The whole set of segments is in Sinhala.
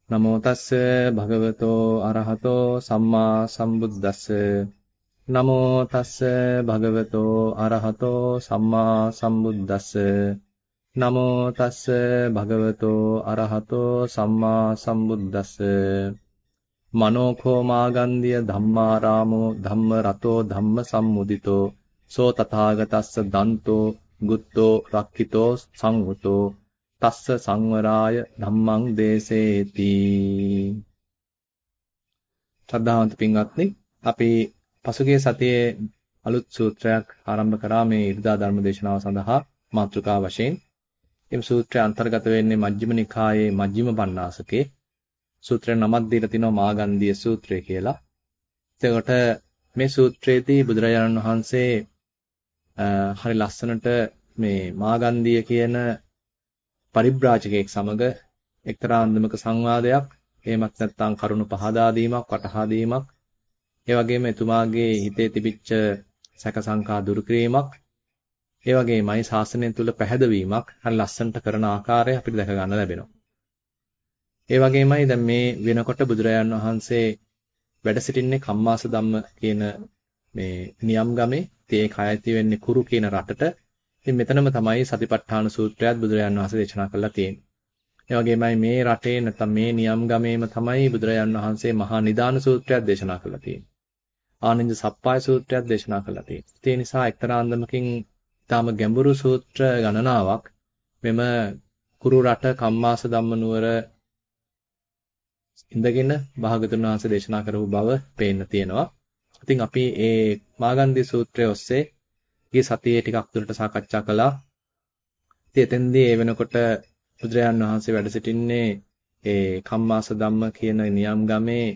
නමෝ තස්ස භගවතෝ අරහතෝ සම්මා සම්බුද්දස්ස නමෝ තස්ස භගවතෝ අරහතෝ සම්මා සම්බුද්දස්ස නමෝ තස්ස භගවතෝ අරහතෝ සම්මා සම්බුද්දස්ස මනෝඛෝ මාගන්ධිය ධම්මාරාමෝ ධම්ම රතෝ ධම්ම සම්මුදිතෝ සෝ තථාගතස්ස දන්තෝ ගුත්තෝ රක්ඛිතෝ සංවුතෝ තස්ස සංවරාය ධම්මං දේසේති. ශ්‍රද්ධාවන්ත පින්වත්නි, අපි පසුගිය සතියේ අලුත් සූත්‍රයක් ආරම්භ කරා මේ ඉරිදා ධර්ම දේශනාව සඳහා මාතෘකා වශයෙන්. මේ සූත්‍රය අන්තර්ගත වෙන්නේ මජ්ක්‍ධිම නිකායේ මජ්ක්‍ධිම පඤ්ඤාසකේ. සූත්‍රය නමක් දීලා තිනවා මාගන්ධිය සූත්‍රය කියලා. එතකොට මේ සූත්‍රයේදී බුදුරජාණන් වහන්සේ හරි ලස්සනට මේ මාගන්ධිය කියන පරිබ්‍රාජකයෙක් සමග එක්තරා අන්දමක සංවාදයක්, එහෙමත් නැත්නම් කරුණු පහදා දීමක්, වටහා දීමක්, ඒ වගේම එතුමාගේ හිතේ තිබිච්ච සැක සංකා දුරු කිරීමක්, ඒ වගේමයි ශාසනය තුල පැහැදවීමක් හරි ලස්සනට කරන ආකාරය අපිට දැක ගන්න ලැබෙනවා. ඒ වගේමයි දැන් මේ වෙනකොට බුදුරජාණන් වහන්සේ වැඩ සිටින්නේ කම්මාස ධම්ම කියන මේ නියම් ගමේ. ඒ කයති වෙන්නේ කුරු කියන රටට. ඉතින් මෙතනම තමයි සතිපට්ඨාන සූත්‍රයත් බුදුරජාණන් වහන්සේ දේශනා කරලා තියෙන්නේ. ඒ වගේමයි මේ රටේ නැත්නම් මේ නියම් ගමේම තමයි බුදුරජාණන් වහන්සේ මහා නිදාන සූත්‍රයත් දේශනා කරලා තියෙන්නේ. ආනන්ද සප්පාය සූත්‍රයත් දේශනා කරලා තියෙන්නේ. ඒ නිසා එක්තරා අන්දමකින් ඊටාම ගැඹුරු සූත්‍ර ගණනාවක් මෙම කුරු රට කම්මාස ධම්ම නුවර ඉඳගෙන භාගතුන් වහන්සේ දේශනා කරපු බව පේන්න තියෙනවා. ඉතින් අපි මේ මාගන්ධි සූත්‍රය ඔස්සේ ගිය සතියේ ටිකක් දුරට සාකච්ඡා කළා. ඉතින් එතෙන්දී ඒ වෙනකොට බුදුරජාණන් වහන්සේ වැඩ සිටින්නේ ඒ කම්මාස ධම්ම කියන නියම් ගමේ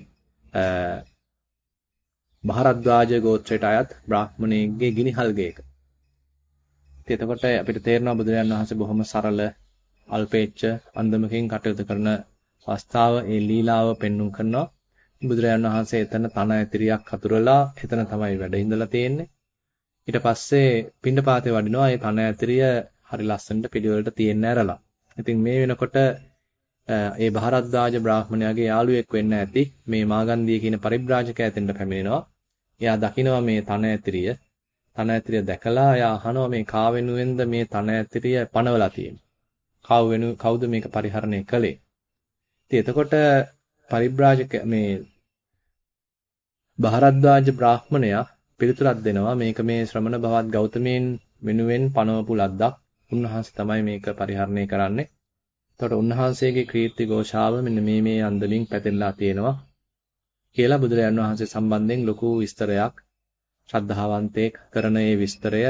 මහරද්වාජ ගෝත්‍රයට අයත් බ්‍රාහ්මණයෙක්ගේ ගිනිහල් ගෙයක. ඉතින් එතකොට අපිට තේරෙනවා බුදුරජාණන් වහන්සේ බොහොම සරල අල්පේච්ඡ අන්දමකින් කටයුතු කරන අවස්ථාව, ඒ ලීලාව පෙන්눔 කරනවා. බුදුරජාණන් වහන්සේ එතන තන ඇතිරියක් හතුරලා එතන තමයි වැඩ ඉඳලා තියෙන්නේ. ඊට පස්සේ පිණ්ඩපාතේ වඩිනවා. ඒ තන ඇතිරිය හරි ලස්සනට පිළිවෙලට තියෙන්න ඇරලා. ඉතින් මේ වෙනකොට ඒ භාරද්වාජ බ්‍රාහ්මණයාගේ යාළුවෙක් වෙන්න ඇති මේ මාගන්ධිය කියන පරිබ්‍රාජකයා එතෙන්ට පැමිණෙනවා. එයා දකිනවා මේ තන ඇතිරිය. තන ඇතිරිය දැකලා එයා අහනවා මේ කා වෙනුවෙන්ද මේ තන ඇතිරිය පනවලා තියෙන්නේ? කවුද මේක පරිහරණය කළේ? ඉතින් එතකොට පරිබ්‍රාජක මේ භාරද්වාජ බ්‍රාහ්මණයා පිළිතුරක් දෙනවා මේක මේ ශ්‍රමණ භවත් ගෞතමයන් වෙනුවෙන් පනවපු ලද්දක්. උන්වහන්සේ තමයි මේක පරිහරණය කරන්නේ. එතකොට උන්වහන්සේගේ කීර්ති ഘോഷාව මෙන්න මේ අන්දමින් පැතිරලා තියෙනවා කියලා බුදුරජාණන් වහන්සේ සම්බන්ධයෙන් ලොකු විස්තරයක් ශ්‍රද්ධාවන්තයෙක් කරන ඒ විස්තරය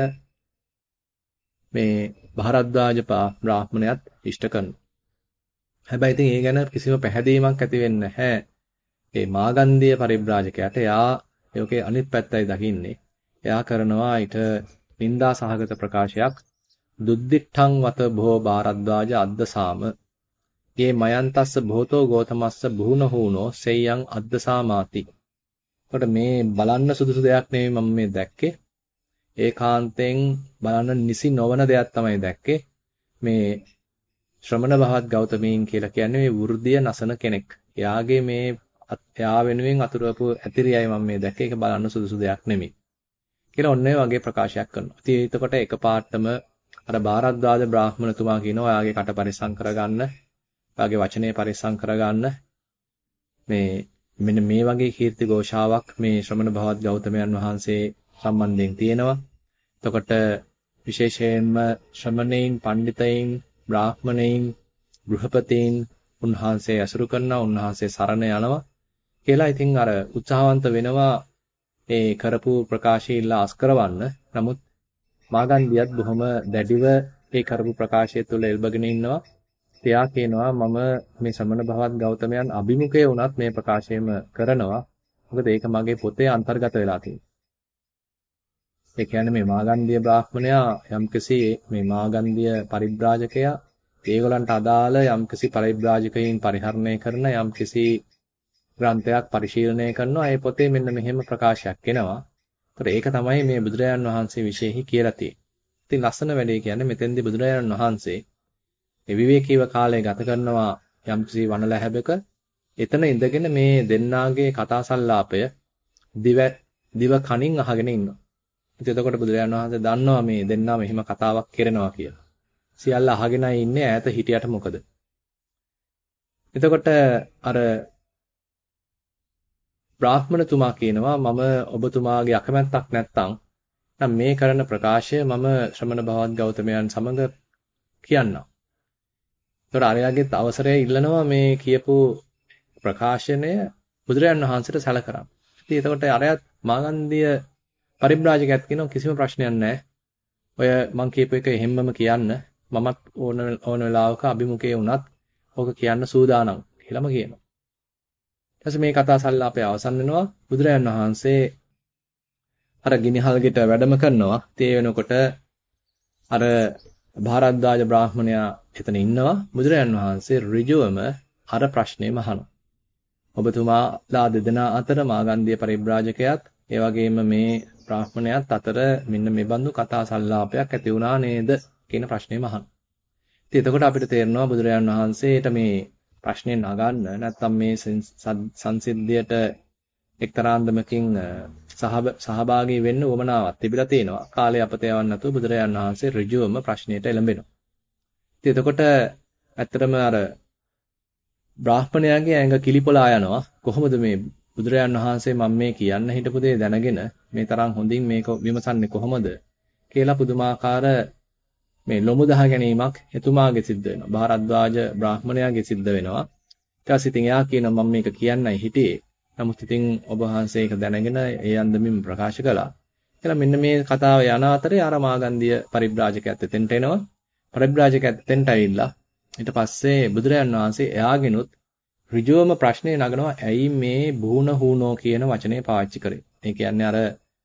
මේ භාරද්වාජ බ්‍රාහ්මණයත් ඉෂ්ට කරනවා. හැබැයි ඉතින් ඒ ගැන කිසිම පැහැදීමක් ඇති වෙන්නේ නැහැ. ඒ මාගන්ධිය පරිබ්‍රාජකයාට එයා ඒකේ අනිත් පැත්තයි දකින්නේ. එයා කරනවා ඊට නිന്ദා සහගත ප්‍රකාශයක්. දුද්දිඨං වත භෝ භාරද්වාජ අද්දසාම. යේ මයන්තස්ස භෝතෝ ගෝතමස්ස බුහුන හූනෝ සෙය්‍යං අද්දසාමාති. කොට මේ බලන්න සුදුසු දෙයක් නෙවෙයි මම මේ දැක්කේ. ඒකාන්තයෙන් බලන්න නිසි නොවන දෙයක් තමයි දැක්කේ. මේ ශ්‍රමණ භවත් ගෞතමීන් කියලා කියන්නේ මේ වෘද්ධිය නසන කෙනෙක්. එයාගේ මේ එයා වෙනුවෙන් අතුරුවපු ඇතිරියයි මම මේ දැක්කේ. ඒක බලන්න සුදුසු දෙයක් නෙමෙයි. කියලා ඔන්න ඔය වගේ ප්‍රකාශයක් කරනවා. ඉතින් එතකොට එකපාරටම අර භාරද්වාජ බ්‍රාහ්මණතුමා කියනවා ඔයාගේ කට පරිස්සම් කරගන්න. ඔයාගේ වචනේ පරිස්සම් කරගන්න. මේ මෙන්න මේ වගේ කීර්ති ഘോഷාවක් මේ ශ්‍රමණ භවත් ගෞතමයන් වහන්සේ සම්බන්ධයෙන් තියෙනවා. එතකොට විශේෂයෙන්ම ශ්‍රමණේන්, පඬිතයින්, බ්‍රාහ්මණයින්, ගෘහපතීන් උන්වහන්සේ ඇසුරු කරනවා, උන්වහන්සේ සරණ යනවා කියලා ඉතින් අර උත්සාහවන්ත වෙනවා ඒ කරපු ප්‍රකාශය අස්කරවන්න. නමුත් මාගන්ධියත් බොහොම දැඩිව ඒ කරපු ප්‍රකාශය තුළ එල්බගෙන ඉන්නවා. එයා කියනවා මම මේ ශ්‍රමණ භවත් ගෞතමයන් අභිමුඛයේ වුණත් මේ ප්‍රකාශයම කරනවා. මොකද ඒක මගේ පොතේ අන්තර්ගත වෙලා තියෙනවා. ඒ කියන්නේ මේ මාගන්ධිය බ්‍රාහ්මණයා යම්කිසි මේ මාගන්ධිය පරිබ්‍රාජකයා ඒගොල්ලන්ට අදාළ යම්කිසි පරිබ්‍රාජකයින් පරිහරණය කරන යම්කිසි ග්‍රන්ථයක් පරිශීලනය කරනවා. ඒ පොතේ මෙන්න මෙහෙම ප්‍රකාශයක් එනවා. ඒක තමයි මේ බුදුරජාණන් වහන්සේ විශේෂයි කියලා තියෙන්නේ. ඉතින් ලස්සන වැඩේ කියන්නේ මෙතෙන්දී බුදුරජාණන් වහන්සේ විවේකීව කාලය ගත කරනවා යම්කිසි වනලැහැබක. එතන ඉඳගෙන මේ දෙන්නාගේ කතා සංලාපය දිව කනින් අහගෙන ඉන්නවා. ඉතින් එතකොට බුදුරජාණන් වහන්සේ දන්නවා මේ දෙන්නාම එහෙම කතාවක් කරනවා කියලා. සියල්ල අහගෙනයි ඉන්නේ ඈත හිටියට මොකද? එතකොට අර බ්‍රාහ්මණතුමා කියනවා මම ඔබතුමාගේ අකමැත්තක් නැත්තම් නම් මේ කරන ප්‍රකාශය මම ශ්‍රමණ භවත් ගෞතමයන් සමග කියන්නම්. ඒතර අරයාගෙත් අවසරය ඉල්ලනවා මේ කියපු ප්‍රකාශනය බුදුරජාණන් වහන්සේට සැලකරන්න. ඉතින් එතකොට අරයාත් මාගන්ධිය පරිබ්‍රාජකයත් කියනවා කිසිම ප්‍රශ්නයක් නැහැ. ඔය මං කියපු එක එහෙම්මම කියන්න මමත් ඕන වෙලාවක අභිමුඛයේ වුණත් ඕක කියන්න සූදානම් කියලාම කියනවා. ඊට පස්සේ මේ කතා සංලාපය අවසන් වෙනවා. බුදුරජාණන් වහන්සේ අර ගිනිහල්ගෙට වැඩම කරනවා. ඒ වෙනකොට අර භාරද්වාජ බ්‍රාහ්මණයා එතන ඉන්නවා. බුදුරජාණන් වහන්සේ ඍජුවම අර ප්‍රශ්නේම අහනවා. ඔබතුමාලා දෙදෙනා අතර මාගන්ධිය පරිබ්‍රාජකයාත් ඒ වගේම මේ බ්‍රාහ්මණයාත් අතර මෙන්න මේ බඳු කතා සංලාපයක් ඇති වුණා නේද කියන ප්‍රශ්නේම අහනවා. ඉතින් එතකොට අපිට තේරෙනවා බුදුරජාණන් වහන්සේට මේ ප්‍රශ්නේ නගන්න නැත්නම් මේ සංසිද්ධියට එක්තරාන්දමකින් සහභාගී වෙන්න උවමනාවක් තිබිලා තියෙනවා. කාලය අපත යවන්න නැතුව බුදුරජාණන් වහන්සේ ඍජුවම ප්‍රශ්නෙට එළඹෙනවා. ඉතින් එතකොට ඇත්තටම අර බ්‍රාහ්මණයාගේ ඇඟ කිලිපොලා යනවා. කොහොමද මේ බුදුරජාණන් වහන්සේ මම මේ කියන්න හිටපු දේ දැනගෙන මේ තරම් හොඳින් මේක විමසන්නේ කොහොමද කියලා පුදුමාකාර මේ ලොමු දහ ගැනීමක් එතුමාගේ සිද්ධ වෙනවා. භාරද්වාජ බ්‍රාහ්මණයාගේ සිද්ධ වෙනවා. ඊට පස්සේ ඉතින් එයා කියනවා මම මේක කියන්නයි හිටියේ. නමුත් ඉතින් ඔබ වහන්සේ ඒක දැනගෙන ඒ අන්දමින් ප්‍රකාශ කළා. කියලා මෙන්න මේ කතාව යන අතරේ අර මාගන්ධිය පරිබ්‍රාජකයත් එතෙන්ට එනවා. පරිබ්‍රාජකයත් එතෙන්ට ඇවිල්ලා ඊට පස්සේ බුදුරජාණන් වහන්සේ එයාගෙනුත් ඍජුවම ප්‍රශ්නේ නගනවා ඇයි මේ බුණ හූනෝ කියන වචනේ පාවිච්චි කරේ. ඒ කියන්නේ අර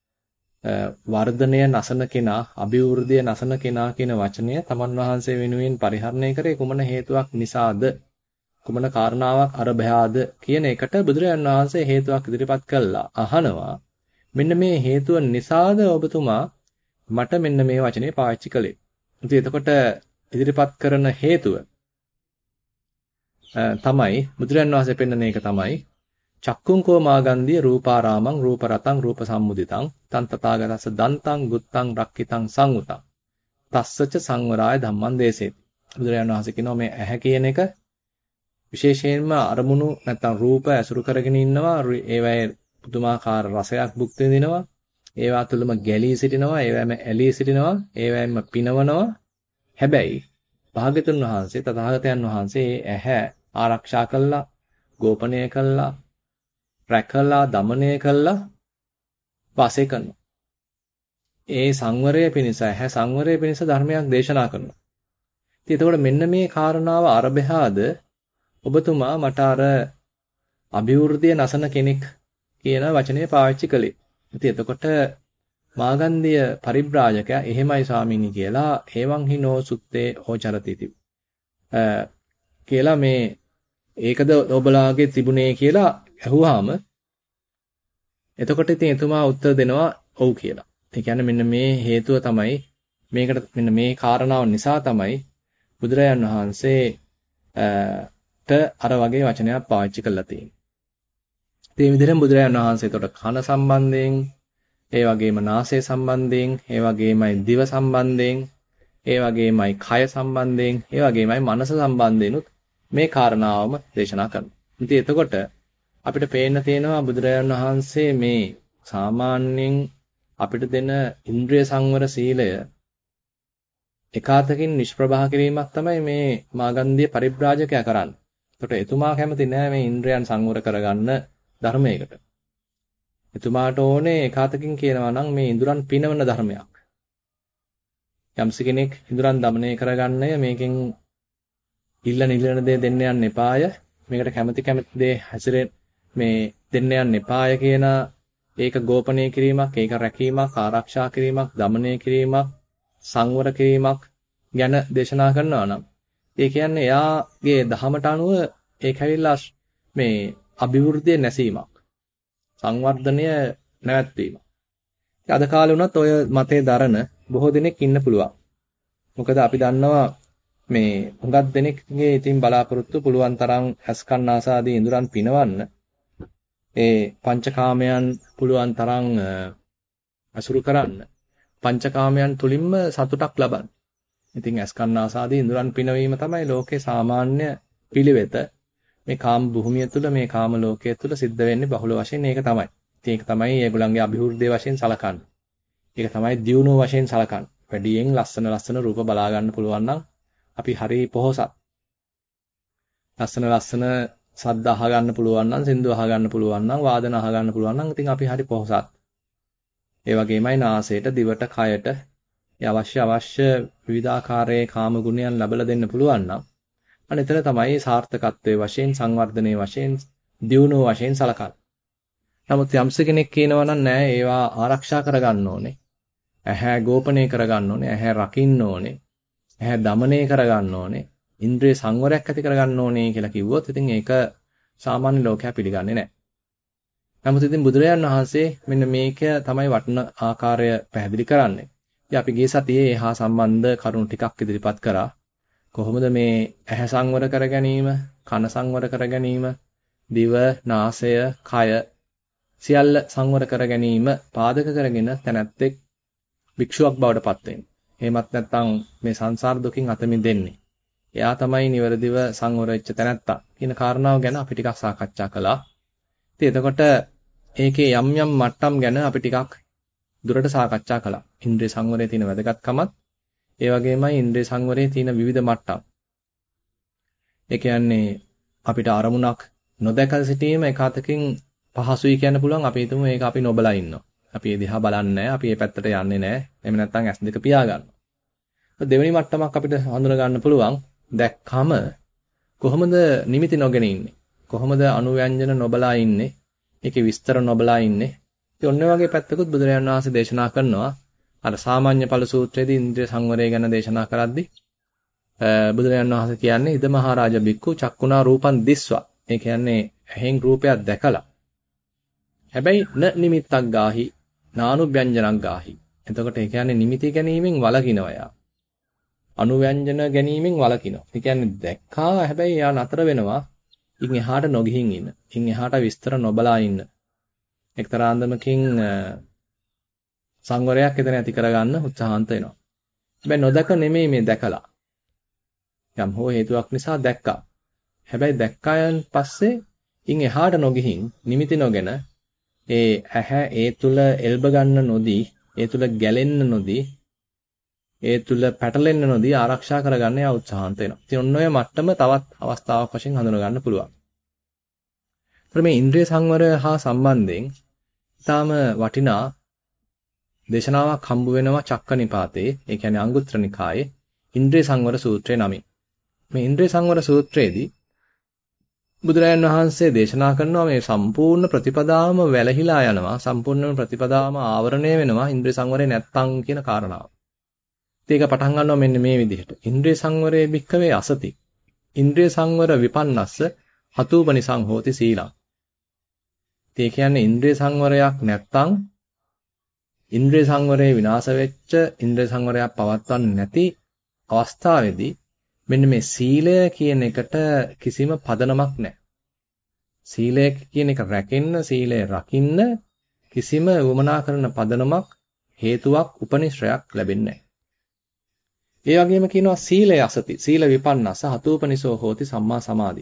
වර්ධනය නසන කෙනා, අභිවෘද්ධිය නසන කෙනා කියන වචනය තමන් වහන්සේ වෙනුවෙන් පරිහරණය කරේ කුමන හේතුවක් නිසාද? කුමන කාරණාවක් අරබයාද කියන එකට බුදුරජාණන් වහන්සේ හේතුවක් ඉදිරිපත් කළා. අහනවා මෙන්න මේ හේතුව නිසාද ඔබතුමා මට මෙන්න මේ වචනේ පාවිච්චි කළේ. ඉතින් එතකොට ඉදිරිපත් කරන හේතුව තමයි බුදුරජාණන් වහන්සේ පෙන්වන එක තමයි චක්කුංකෝ මාගන්ධිය රූපාරාමං රූපරතං රූප සම්මුදිතං තන් තථාගතස්ස දන්තං ගුත්තං රක්කිතං සංඋතං තස්සච සංවරාය ධම්මං දේසේති. බුදුරජාණන් වහන්සේ කියනවා මේ ඇහැ කියන එක විශේෂයෙන්ම අරමුණු නැත්නම් රූප ඇසුරු කරගෙන ඉන්නවා. ඒවයේ පුදුමාකාර රසයක් භුක්ති විඳිනවා. ඒවා තුළම ගැලී සිටිනවා. ඒවැම ඇලී සිටිනවා. ඒවැම පිනවනවා. හැබැයි භාග්‍යතුන් වහන්සේ තථාගතයන් වහන්සේ ඇහැ ආරක්ෂා කළා, ගෝපනය කළා, රැකලා, දමනය කළා, වාසය කරනවා. ඒ සංවරය පිණිස ඇහැ සංවරය පිණිස ධර්මයක් දේශනා කරනවා. ඉතින් එතකොට මෙන්න මේ කාරණාව අරබයාද ඔබතුමා මට අර අභිවෘද්ධිය නසන කෙනෙක් කියන වචනේ පාවිච්චි කළේ. ඉතින් එතකොට මාගන්ධිය පරිබ්‍රාජකයා එහෙමයි ස්වාමීනි කියලා හේවං හිනෝ සුත්තේ ඕචරතිති. කියලා මේ ඒකද ඔබලාගේ තිබුණේ කියලා අහුවාම එතකොට ඉතින් එතුමා උත්තර දෙනවා ඔව් කියලා. ඒ කියන්නේ මෙන්න මේ හේතුව තමයි මේකට මෙන්න මේ කාරණාව නිසා තමයි බුදුරජාණන් වහන්සේ අර වගේ වචනයක් පාවිච්චි කරලා තියෙන්නේ. ඒ විදිහටම බුදුරජාණන් වහන්සේ එතකොට කන සම්බන්ධයෙන්, ඒ වගේම නාසය සම්බන්ධයෙන්, ඒ වගේමයි දිව සම්බන්ධයෙන්, ඒ වගේමයි කය සම්බන්ධයෙන්, ඒ වගේමයි මනස සම්බන්ධයෙන්ුත් මේ කාරණාවම දේශනා කරනවා. ඉතින් එතකොට අපිට පේන්න තියෙනවා බුදුරජාණන් වහන්සේ මේ සාමාන්‍යයෙන් අපිට දෙන ඉන්ද්‍රිය සංවර සීලය එකාතකින් නිෂ්ප්‍රභා කිරීමක් තමයි මේ මාගන්ධිය පරිබ්‍රාජකයා කරන්නේ. එතකොට එතුමා කැමති නෑ මේ ඉන්ද්‍රයන් සංවර කරගන්න ධර්මයකට. එතුමාට ඕනේ එකාතකින් කියනවා නම් මේ ඉඳුරන් පිනවන ධර්මයක්. යම්ස කෙනෙක් ඉඳුරන් দমনය කරගන්නය මේකෙන් ඉල්ලන දේ දෙන්න යන්න එපාය. මේකට කැමති දේ හැසිරෙන්න මේ දෙන්න යන්න එපාය කියන ඒක ගෝපනය කිරීමක්, ඒක රැකීමක්, ආරක්ෂා කිරීමක්, দমনය කිරීමක්, සංවර කිරීමක් ගැන දේශනා කරනවා නම් ඒ කියන්නේ එයාගේ දහමට අනුව ඒක ඇවිල්ලා මේ අභිවෘද්ධිය නැසීමක්, සංවර්ධනය නැවැත්වීමක්. අද කාලේ වුණත් ඔය මතේ දරන බොහෝ දෙනෙක් ඉන්න පුළුවන්. මොකද අපි දන්නවා මේ හුඟක් දෙනෙක්ගේ ඉතින් බලාපොරොත්තු පුළුවන් තරම් ඇස්කන්නාසාදී ඉඳුරන් පිනවන්න ඒ පංචකාමයන් පුළුවන් තරම් අසුරු කරන්න පංචකාමයන් තුලින්ම සතුටක් ලබන්න. ඉතින් ඇස්කන්නාසාදී ඉඳුරන් පිනවීම තමයි ලෝකේ සාමාන්‍ය පිළිවෙත. මේ කාම භූමිය තුළ මේ කාම ලෝකයේ තුළ සිද්ධ වෙන්නේ බහුල වශයෙන් ඒක තමයි. ඉතින් ඒක තමයි ඒගොල්ලන්ගේ අභිවෘද්ධිය වශයෙන් සලකන්නේ. ඒක තමයි දියුණුව වශයෙන් සලකන්නේ. වැඩියෙන් ලස්සන රූප බලා ගන්න පුළුවන් නම් අපි හරි පොහොසත්. ලස්සන සද්ද අහ ගන්න පුළුවන් නම්, සින්දු අහ ගන්න පුළුවන් නම්, වාදන අහ ගන්න පුළුවන් නම් ඉතින් අපි හරි පොහොසත්. ඒ වගේමයි නාසයට, දිවට, කයට අවශ්‍ය විවිධාකාරයේ කාම ගුණයන් ලැබලා දෙන්න පුළුවන් නම් අනිතර තමයි සාර්ථකත්වයේ වශයෙන්, සංවර්ධනයේ වශයෙන්, දියුණුව වශයෙන් සලකන්නේ. නමුත් යම්ස කෙනෙක් කියනවා නම් නෑ ඒවා ආරක්ෂා කරගන්න ඕනේ. ඇහැ ගෝපණය කරගන්න ඕනේ, ඇහැ රකින්න ඕනේ, ඇහැ দমনය කරගන්න ඕනේ, ඉන්ද්‍රිය සංවරයක් ඇති කරගන්න ඕනේ කියලා කිව්වොත් ඉතින් ඒක සාමාන්‍ය ලෝකයා පිළිගන්නේ නැහැ. නමුත් ඉතින් බුදුරජාණන් වහන්සේ මෙන්න මේක තමයි වටින ආකාරය පැහැදිලි කරන්නේ. ඉතින් අපි ගිය සතියේ එහා සම්බන්ධ කරුණු ටිකක් ඉදිරිපත් කරා. කොහොමද මේ ඇහැ සංවර කර ගැනීම, කන සංවර කර ගැනීම, දිව, නාසය, කය සියල්ල සංවර කර ගැනීම පාදක කරගෙන තැනැත්තෙක් භික්ෂුවක් බවට පත් වෙන්නේ. එහෙමත් නැත්නම් මේ සංසාර දුකින් අත මිදෙන්නේ. එයා තමයි නිවැරදිව සංවර වෙච්ච තැනැත්තා කියන කාරණාව ගැන අපි ටිකක් සාකච්ඡා කළා. ඉතින් එතකොට ඒකේ යම් යම් මට්ටම් ගැන අපි ටිකක් දුරට සාකච්ඡා කළා. ඉන්ද්‍රිය සංවරයේ තියෙන වැදගත්කමත් ඒ වගේමයි ඉන්ද්‍රිය සංවරයේ තියෙන විවිධ මට්ටම්. ඒ කියන්නේ අපිට අරමුණක් නොදැක සිටීම එක අතකින් පහසුයි කියන්න පුළුවන්. අපි හිතමු ඒක අපි නොබලා ඉන්නවා. අපි ඒ දිහා බලන්නේ නැහැ. අපි ඒ පැත්තට යන්නේ නැහැ. එහෙම නැත්නම් ඇස් දෙක පියා ගන්නවා. දෙවෙනි මට්ටමක් අපිට හඳුනා ගන්න පුළුවන්. දැක්කම කොහොමද නිමිති නොගෙන ඉන්නේ? කොහොමද අනුව්‍යංජන නොබලා ඉන්නේ? ඒකේ විස්තර නොබලා ඉන්නේ? ඉතින් ඔන්න වගේ පැත්තකුත් බුදුරජාණන් වහන්සේ දේශනා කරනවා. අර සාමාන්‍ය ඵල සූත්‍රයේදී ඉන්ද්‍රිය සංවරය ගැන දේශනා කරද්දී බුදුරජාණන් වහන්සේ කියන්නේ ඉද මහරජා බික්කු චක්කුණා රූපං දිස්වා. ඒ කියන්නේ ඇහෙන් රූපයක් දැකලා. හැබැයි න නිමිත්තක් ගාහි නානුව්‍යංජනක් ගාහි. එතකොට ඒ කියන්නේ නිමිති ගැනීමෙන් වළකිනවා යා. අනුව්‍යංජන ගැනීමෙන් වළකිනවා. ඒ කියන්නේ දැක්කා හැබැයි යා නතර වෙනවා. ඉන් එහාට නොගිහින් ඉන්න. ඉන් එහාට විස්තර නොබලා ඉන්න. එක්තරා අන්දමකින් සංවරයක් එතන ඇති කරගන්න උත්සාහන්ත වෙනවා. හැබැයි නොදක නෙමෙයි මේ දැකලා. යම් හෝ හේතුවක් නිසා දැක්කා. හැබැයි දැක්කායන් පස්සේ ඉන් එහාට නොගිහින් නිමිති නොගෙන ඒ ඇහැ ඒ තුල එල්බ ගන්න නොදී, ඒ තුල ගැලෙන්න නොදී, ඒ තුල පැටලෙන්න නොදී ආරක්ෂා කරගන්න යා උත්සාහන්ත වෙනවා. ඉතින් ඔන්න ඔය මට්ටම තවත් අවස්ථාවක් වශයෙන් හඳුනා ගන්න පුළුවන්. මේ ඉන්ද්‍රිය සංවරය හා සම්බන්ධයෙන් ඊටාම වටිනා දේශනාවක් හම්බ වෙනවා චක්කනිපාතේ. ඒ කියන්නේ අංගුත්තර නිකායේ ඉන්ද්‍රිය සංවර සූත්‍රය නමින්. මේ ඉන්ද්‍රිය සංවර සූත්‍රයේදී බුදුරජාණන් වහන්සේ දේශනා කරනවා මේ සම්පූර්ණ ප්‍රතිපදාවම වැළහිලා යනවා, සම්පූර්ණ ප්‍රතිපදාවම ආවරණය වෙනවා ඉන්ද්‍රිය සංවරේ නැත්තම් කියන කාරණාව. ඒක පටන් ගන්නවා මෙන්න මේ විදිහට. ඉන්ද්‍රිය සංවරේ භික්කවේ අසති. ඉන්ද්‍රිය සංවර විපන්නස්ස හතූපනිසං හෝති සීලං. ඒ කියන්නේ ඉන්ද්‍රිය සංවරයක් නැත්තම් ඉන්ද්‍රිය සංවරේ විනාශ වෙච්ච ඉන්ද්‍රිය සංවරයක් පවත්වන්නේ නැති අවස්ථාවේදී මෙන්න මේ සීලය කියන එකට කිසිම පදනමක් නැහැ. සීලය කියන එක රැකෙන්න, සීලය රකින්න කිසිම වමනා කරන පදනමක්, හේතුවක්, උපනිශ්‍රයක් ලැබෙන්නේ නැහැ. ඒ වගේම කියනවා සීලය අසති, සීල විපන්නස හතූපනිසෝ හෝති සම්මා සමාධි.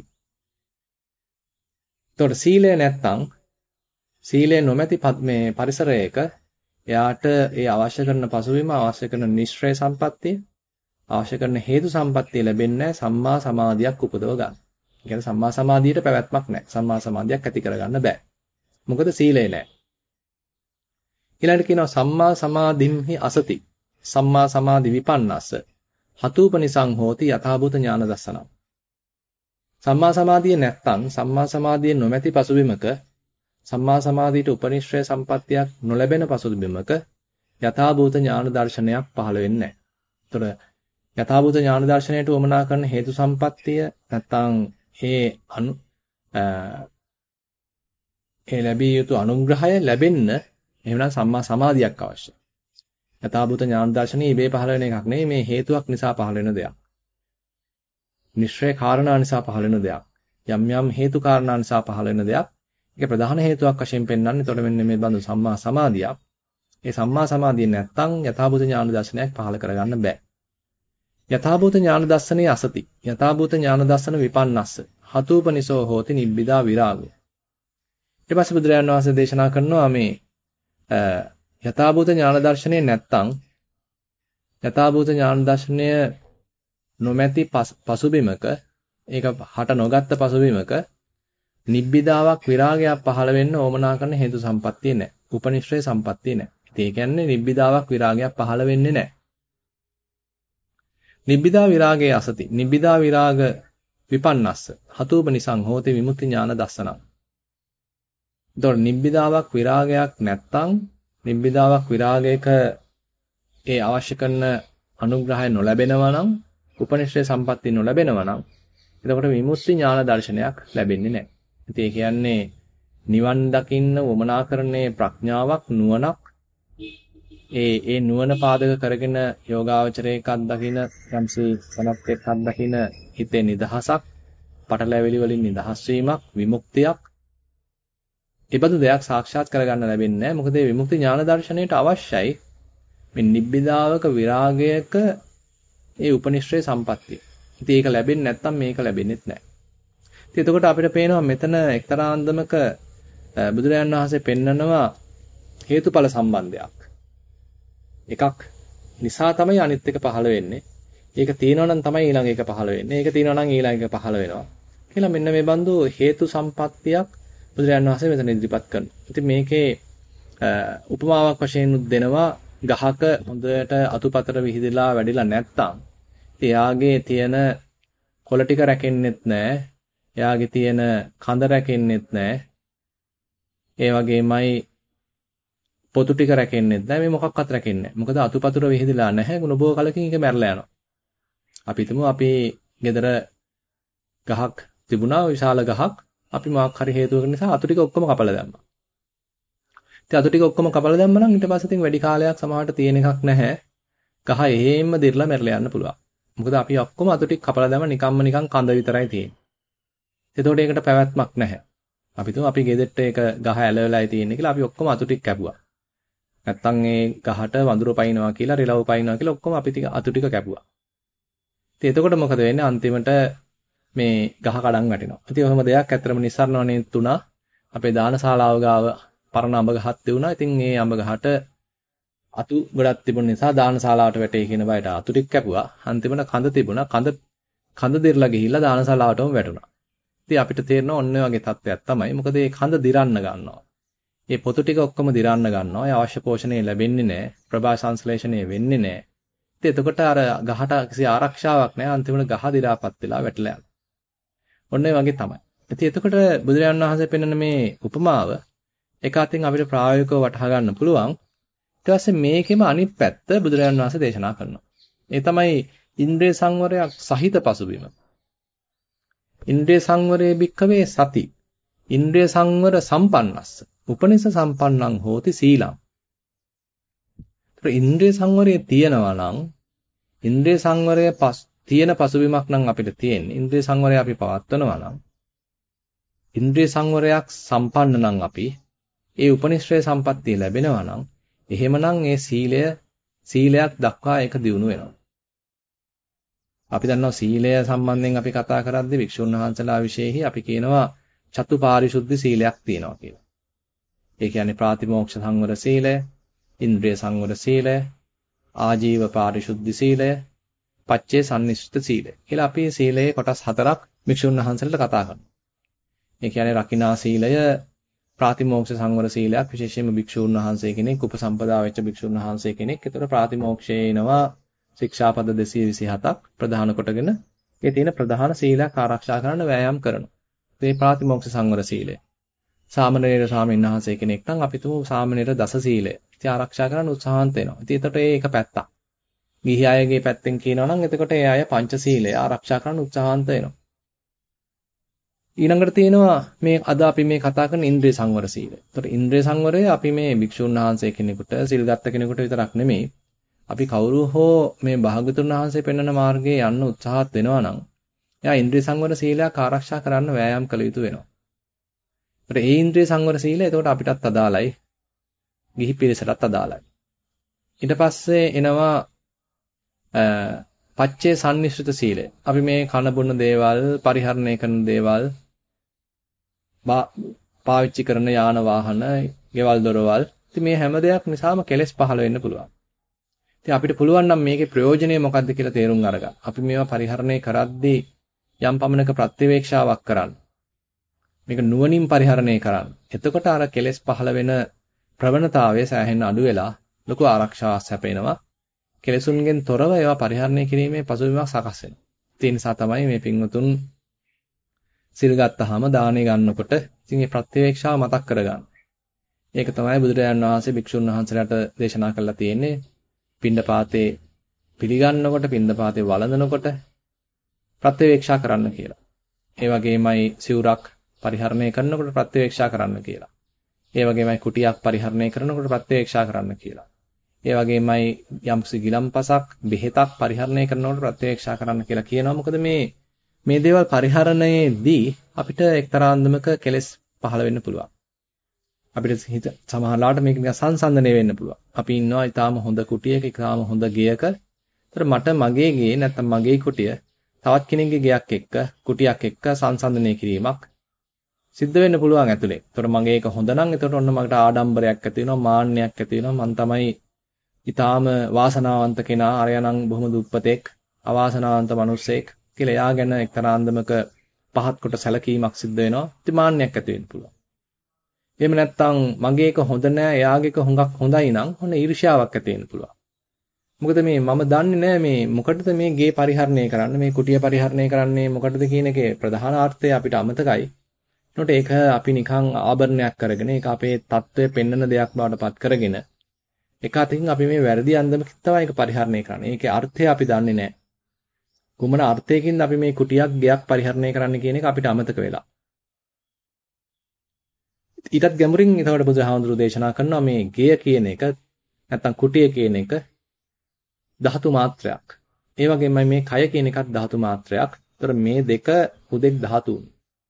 එතකොට සීලය නැත්තම් සීලය නොමැති මේ පරිසරයක එයාට ඒ අවශ්‍ය කරන පසුබිම, අවශ්‍ය කරන නිශ්‍රේ සම්පත්තිය, අවශ්‍ය කරන හේතු සම්පත්තිය ලැබෙන්නේ සම්මා සමාධියක් උපදව ගන්න. ඒ කියන්නේ සම්මා සමාධියට පැවැත්මක් නැහැ. සම්මා සමාධියක් ඇති කරගන්න බෑ. මොකද සීලය නැහැ. ඊළඟට කියනවා සම්මා සමාධිම්හි අසති. සම්මා සමාධි විපන්නස්ස හතූපනිසං හෝති යථාභූත ඥාන දස්සනම්. සම්මා සමාධිය නැත්තම් සම්මා සමාධිය නොමැති පසුබිමක සම්මා සමාධියට උපනිශ්‍රේ සම්පත්තියක් නොලැබෙන පසුබිමක යථාභූත ඥාන දර්ශනයක් පහළ වෙන්නේ නැහැ. ඒතර යථාභූත ඥාන දර්ශනයට උවමනා කරන හේතු සම්පත්තිය නැත්තම් ඒ ලැබිය යුතු අනුග්‍රහය ලැබෙන්න එහෙමනම් සම්මා සමාධියක් අවශ්‍යයි. යථාභූත ඥාන දර්ශනය ඉබේ පහළ වෙන එකක් නෙවෙයි, මේ හේතුවක් නිසා පහළ වෙන දෙයක්. නිශ්චය කාරණා නිසා පහළ වෙන දෙයක්. යම් යම් හේතු කාරණා නිසා පහළ වෙන දෙයක්. ඒක ප්‍රධාන හේතුවක් වශයෙන් පෙන්වන්නේ. එතකොට මෙන්න මේ බඳු සම්මා සමාධියක්. ඒ සම්මා සමාධිය නැත්තම් යථාභූත ඥාන දර්ශනයක් පහළ කරගන්න බෑ. යථාභූත ඥාන දර්ශනයේ අසති. යථාභූත ඥාන දර්ශන විපන්නස්ස. හතූපනිසෝ හෝති නිබ්බිදා විරාගය. ඊට පස්සේ බුදුරජාණන් වහන්සේ දේශනා කරනවා මේ යථාභූත ඥාන දර්ශනය නැත්තම් යථාභූත ඥාන දර්ශනය නොමැති පසුබිමක ඒක හට නොගත්ත පසුබිමක නිබ්බිදාවක් විරාගයක් පහළ වෙන්න ඕමනා කරන හේතු සම්පත්තිය නැහැ. උපනිශ්‍රේ සම්පත්තිය නැහැ. ඒ කියන්නේ නිබ්බිදාවක් විරාගයක් පහළ වෙන්නේ නැහැ. නිබ්බිදා විරාගයේ අසති. නිබ්බිදා විරාග විපන්නස්ස. හතූපනිසං හෝති විමුක්ති ඥාන දස්සනං. එතකොට නිබ්බිදාවක් විරාගයක් නැත්තම් නිබ්බිදාවක් විරාගයක ඒ අවශ්‍ය කරන අනුග්‍රහය නොලැබෙනවා නම් උපනිශ්‍රේ සම්පatti නොලැබෙනවා නම් එතකොට විමුක්ති ඥාන දර්ශනයක් ලැබෙන්නේ නැහැ. ඉතින් ඒ කියන්නේ නිවන් දකින්න වමනා කරන්නේ ප්‍රඥාවක් නුවණක් ඒ නුවණ පාදක කරගෙන යෝගාවචරයක අත්දකින යම්සි සනප්පෙක් අත්දකින හිතේ නිදහසක් පටලැවිලි වලින් නිදහස් වීමක් විමුක්තියක් ඒබඳු දෙයක් සාක්ෂාත් කරගන්න ලැබෙන්නේ නැහැ. මොකද මේ විමුක්ති ඥාන දර්ශනයට අවශ්‍යයි මේ නිබ්බිදාවක විරාගයක ඒ උපනිශ්‍රේ සම්පත්තිය. ඉතින් ඒක ලැබෙන්නේ නැත්නම් මේක ලැබෙන්නේත් නැහැ. ඉතින් එතකොට අපිට පේනවා මෙතන එක්තරා අන්දමක බුදුරජාණන් වහන්සේ පෙන්නනවා හේතුඵල සම්බන්ධයක්. එකක් නිසා තමයි අනිත් එක පහළ වෙන්නේ. ඒක තියෙනවා නම් තමයි ඊළඟ එක පහළ වෙන්නේ. ඒක තියෙනවා නම් ඊළඟ එක පහළ වෙනවා. කියලා මෙන්න මේ බඳු හේතු සම්පත්තියක් බුදුරජාණන් වහන්සේ මෙතන ඉදිරිපත් කරනවා. ඉතින් මේකේ උපමාවක් වශයෙන් දෙනවා ගහක හොඳට අතුපතර විහිදලා වැඩිලා නැත්තම් එයාගේ තියෙන කොළ ටික රැකෙන්නෙත් නැහැ. එයාගේ තියෙන කඳ රැකෙන්නෙත් නැහැ. ඒ වගේමයි පොතු ටික රැකෙන්නෙත් නැහැ. මේ මොකක්වත් රැකෙන්නේ නැහැ. මොකද අතුපතර විහිදලා නැහැ. ගුණබෝ කලකින් ඒක මැරලා යනවා. අපි හිතමු අපි ගෙදර ගහක් තිබුණා විශාල ගහක්. අපි මොකක් හරි හේතුවක නිසා අතු ටික ඔක්කොම කපලා දැම්මා. ඉතින් අතු ටික ඔක්කොම කපලා දැම්මම නම් ඊට පස්සේ ඉතින් වැඩි කාලයක් සමහරට තියෙන එකක් නැහැ. ගහ එහෙම්ම දිර්ලා මැරලා යන්න පුළුවන්. මොකද අපි ඔක්කොම අතු ටික කපලා දැම්ම නිකන් කඳ විතරයි තියෙන්නේ. එතකොට ඒකට පැවැත්මක් නැහැ. අපි තුමු අපි ගෙදරට ඒක ගහ ඇලවෙලායි තියෙන්නේ කියලා අපි ඔක්කොම අතු ටික කැපුවා. නැත්තම් ඒ ගහට වඳුර පයින්නවා කියලා රිලව් පයින්නවා කියලා ඔක්කොම අපි අතු ටික කැපුවා. ඉතින් එතකොට මොකද වෙන්නේ අන්තිමට මේ ගහ කඩන් වැටෙනවා. ඉතින් ඔහොම දෙයක් ඇත්තටම නිස්සාරණවනේ තුනා අපේ දානශාලාව ගාව පරණ අඹ ගහක් තිබුණා. ඉතින් මේ අඹ ගහට අතු ගොඩක් තිබුණ නිසා දානශාලාවට වැටේ කියන බයට අතු ටික කැපුවා. අන්තිමට කඳ තිබුණා. කඳ දිරලා ගිහිල්ලා දානශාලාවටම වැටුණා. ඉතින් අපිට තේරෙනවා ඔන්න ඔය වගේ තත්ත්වයක් තමයි. මොකද මේ කඳ දිරන්න ගන්නවා. මේ පොතු ටික ඔක්කොම දිරන්න ගන්නවා. ඒ අවශ්‍ය පෝෂණය ලැබෙන්නේ නැහැ. ප්‍රභා සංශ්ලේෂණය වෙන්නේ නැහැ. ඉතින් එතකොට අර ගහට කිසි ආරක්ෂාවක් නැහැ. අන්තිමට ගහ දිරාපත් වෙලා වැටලා යනවා. ඔන්න ඒ වගේ තමයි. ඉතින් එතකොට බුදුරජාණන් වහන්සේ පෙන්වන මේ උපමාව එක අතින් අපිට ප්‍රායෝගිකව වටහා ගන්න පුළුවන්. ඊට පස්සේ මේකෙම අනිත් පැත්ත බුදුරජාණන් වහන්සේ දේශනා කරනවා. ඒ තමයි ඉන්ද්‍රිය සංවරයක් සහිත පසුබිම. ඉන්ද්‍රිය සංවරයේ භික්ඛවේ සති. ඉන්ද්‍රිය සංවර සම්පන්නස්ස. උපනිෂ සම්පන්නං හෝති සීලං. ඉන්ද්‍රිය සංවරයේ තියෙනවා නම් ඉන්ද්‍රිය සංවරය තියෙන පසුබිමක් නම් අපිට තියෙන්නේ. ඉන්ද්‍රිය සංවරය අපි පවත්වනවා නම් ඉන්ද්‍රිය සංවරයක් සම්පන්න නම් අපි ඒ උපනිශ්‍රේ සම්පත්තිය ලැබෙනවා නම් එහෙමනම් ඒ සීලයක් දක්වා ඒක දියුණු වෙනවා. අපි දන්නවා සීලය සම්බන්ධයෙන් අපි කතා කරද්දී වික්ෂුන් වහන්සේලා විශේෂයි අපි කියනවා චතුපාරිශුද්ධ සීලයක් තියෙනවා කියලා. ඒ කියන්නේ ප්‍රාතිමෝක්ෂ සංවර සීලය, ඉන්ද්‍රිය සංවර සීලය, ආජීව පාරිශුද්ධ සීලය, පච්චේ සම්නිෂ්ඨ සීලය කියලා අපි සීලයේ කොටස් හතරක් වික්ෂුන් වහන්සේලාට කතා කරනවා. ඒ කියන්නේ රකින්නා සීලය ප්‍රාතිමෝක්ෂ සංවර සීලයක් විශේෂයෙන්ම භික්ෂුන් වහන්සේ කෙනෙක් උපසම්පදා වෙච්ච භික්ෂුන් වහන්සේ කෙනෙක්. ඒතර ප්‍රාතිමෝක්ෂයේ එනවා ශික්ෂාපද 227ක් ප්‍රධාන කොටගෙන ඒ තියෙන ප්‍රධාන සීලයක් ආරක්ෂා කරන්න වෑයම් කරනවා. ඒ ප්‍රාතිමෝක්ෂ සංවර සීලය. සාමණේර ස්වාමීන් වහන්සේ කෙනෙක් නම් අපි තුමු සාමණේර දස සීලය. ඉතින් ආරක්ෂා කරන්න උත්සාහන්ත වෙනවා. ඉතින් එතකොට ඒක පැත්තක්. ගිහි අයගේ පැත්තෙන් කියනවා නම් එතකොට ඒ අය පංච සීලය ආරක්ෂා කරන්න උත්සාහන්ත වෙනවා. ඊළඟට තියෙනවා මේ අද අපි මේ කතා කරන ඉන්ද්‍රිය සංවර සීලය. ඒතකොට ඉන්ද්‍රිය සංවරය අපි මේ භික්ෂුන් වහන්සේ කෙනෙකුට සිල් ගත්ත කෙනෙකුට විතරක් නෙමෙයි. අපි කවුරු හෝ මේ භාගතුන් වහන්සේ පෙන්වන මාර්ගයේ යන්න උත්සාහත් වෙනවා නම් එයා ඉන්ද්‍රිය සංවර සීලයක් ආරක්ෂා කරන්න වෑයම් කළ යුතු වෙනවා. ඒතර ඒ ඉන්ද්‍රිය සංවර සීලය එතකොට අපිටත් අදාළයි. ගිහි පිරිසටත් අදාළයි. ඊට පස්සේ එනවා පච්චේ සම්නිශ්චිත සීලය. අපි මේ කන බොන දේවල්, පරිහරණය කරන දේවල්, පාවිච්චි කරන යාන වාහන, ගෙවල් දොරවල්, ඉතින් මේ හැම දෙයක් නිසාම කෙලෙස් පහළ වෙන්න පුළුවන්. ඉතින් අපිට පුළුවන් නම් මේකේ ප්‍රයෝජනය මොකක්ද කියලා තේරුම් අරගන්න. අපි මේවා පරිහරණය කරද්දී යම් පමණක ප්‍රත්‍යවේක්ෂාවක් කරන්න. මේක නුවණින් පරිහරණය කරන්න. එතකොට අර කෙලෙස් පහළ වෙන ප්‍රවණතාවය සෑහෙන අඩු වෙලා ලොකු ආරක්ෂාවක් සැපේනවා. කෙලෙසුන්ගෙන් තොරව ඒවා පරිහරණය කිරීමේ පසුබිමක් සකස් වෙනවා. ඒ නිසා තමයි මේ පින්වතුන් සිල් ගත්තාම දානේ ගන්නකොට ඉතින් මේ ප්‍රත්‍යවේක්ෂාව මතක් කරගන්න. ඒක තමයි බුදුරජාණන් වහන්සේ භික්ෂුන් වහන්සේලාට දේශනා කළා තියෙන්නේ. පින්ඩපාතේ පිළිගන්නකොට, පින්ඩපාතේ වළඳනකොට ප්‍රත්‍යවේක්ෂා කරන්න කියලා. ඒ වගේමයි සිවුරක් පරිහරණය කරනකොට ප්‍රත්‍යවේක්ෂා කරන්න කියලා. ඒ වගේමයි කුටියක් පරිහරණය කරනකොට ප්‍රත්‍යවේක්ෂා කරන්න කියලා. ඒ වගේමයි යම්කිසි ගිලම්පසක්, බෙහෙතක් පරිහරණය කරනකොට ප්‍රත්‍යවේක්ෂා කරන්න කියලා කියනවා. මොකද මේ දේවල් පරිහරණයේදී අපිට එක්තරා අන්දමක කෙලෙස් පහළ වෙන්න පුළුවන්. අපිට හිත සමහරලාට මේක නිකන් සංසන්දනය වෙන්න පුළුවන්. අපි ඉන්නවා ඊටාම හොඳ කුටියක, ඊටාම හොඳ ගෙයක. ඒතර මට මගේ ගේ නැත්නම් මගේ කුටිය තවත් කෙනෙක්ගේ ගෙයක් එක්ක, කුටියක් එක්ක සංසන්දනය කිරීමක් සිද්ධ වෙන්න පුළුවන් ඇතුලේ. ඒතර මගේ එක හොඳ නම් ඒතර ඔන්න මකට ආඩම්බරයක් ඇති වෙනවා, මාන්නයක් ඇති වෙනවා. මං තමයි ඊටාම වාසනාවන්ත කෙනා, අරයනම් බොහොම දුප්පතෙක්, අවාසනාවන්ත මිනිසෙක් කියලා එයා ගැන එක්තරා අන්දමක පහත් කොට සැලකීමක් සිද්ධ වෙනවා. ඉතින් මාන්නයක් ඇති වෙන්න පුළුවන්. එහෙම නැත්නම් මගේ එක හොඳ නෑ, එයාගේ එක හුඟක් හොඳයි නම් ඔන්න ඊර්ෂ්‍යාවක් ඇති වෙන්න පුළුවන්. මොකද මම දන්නේ නෑ මේ මොකටද මේ ගේ පරිහරණය කරන්න, මේ කුටිය පරිහරණය කරන්නේ මොකටද කියන එකේ ප්‍රධාන අර්ථය අපිට අමතකයි. ඒනොට ඒක අපි නිකන් ආභරණයක් කරගෙන, ඒක අපේ తත්වය පෙන්වන දෙයක් බවට පත් කරගෙන එක අතකින් අපි මේ වැරදි අන්දමකින් තමයි ඒක පරිහරණය කරන්නේ. ඒකේ අර්ථය අපි දන්නේ නෑ. කුමන අර්ථයකින්ද අපි මේ කුටියක්, ගෙයක් පරිහරණය කරන්න කියන එක අපිට අමතක වෙලා. ඊටත් ගැඹුරින් ඊටවට බුදුහාමුදුරු දේශනා කරනවා මේ ගෙය කියන එක නැත්නම් කුටිය කියන එක ධාතු මාත්‍රයක්. ඒ වගේමයි මේ කය කියන එකත් ධාතු මාත්‍රයක්. ඒතර මේ දෙක හුදෙක් ධාතුන්.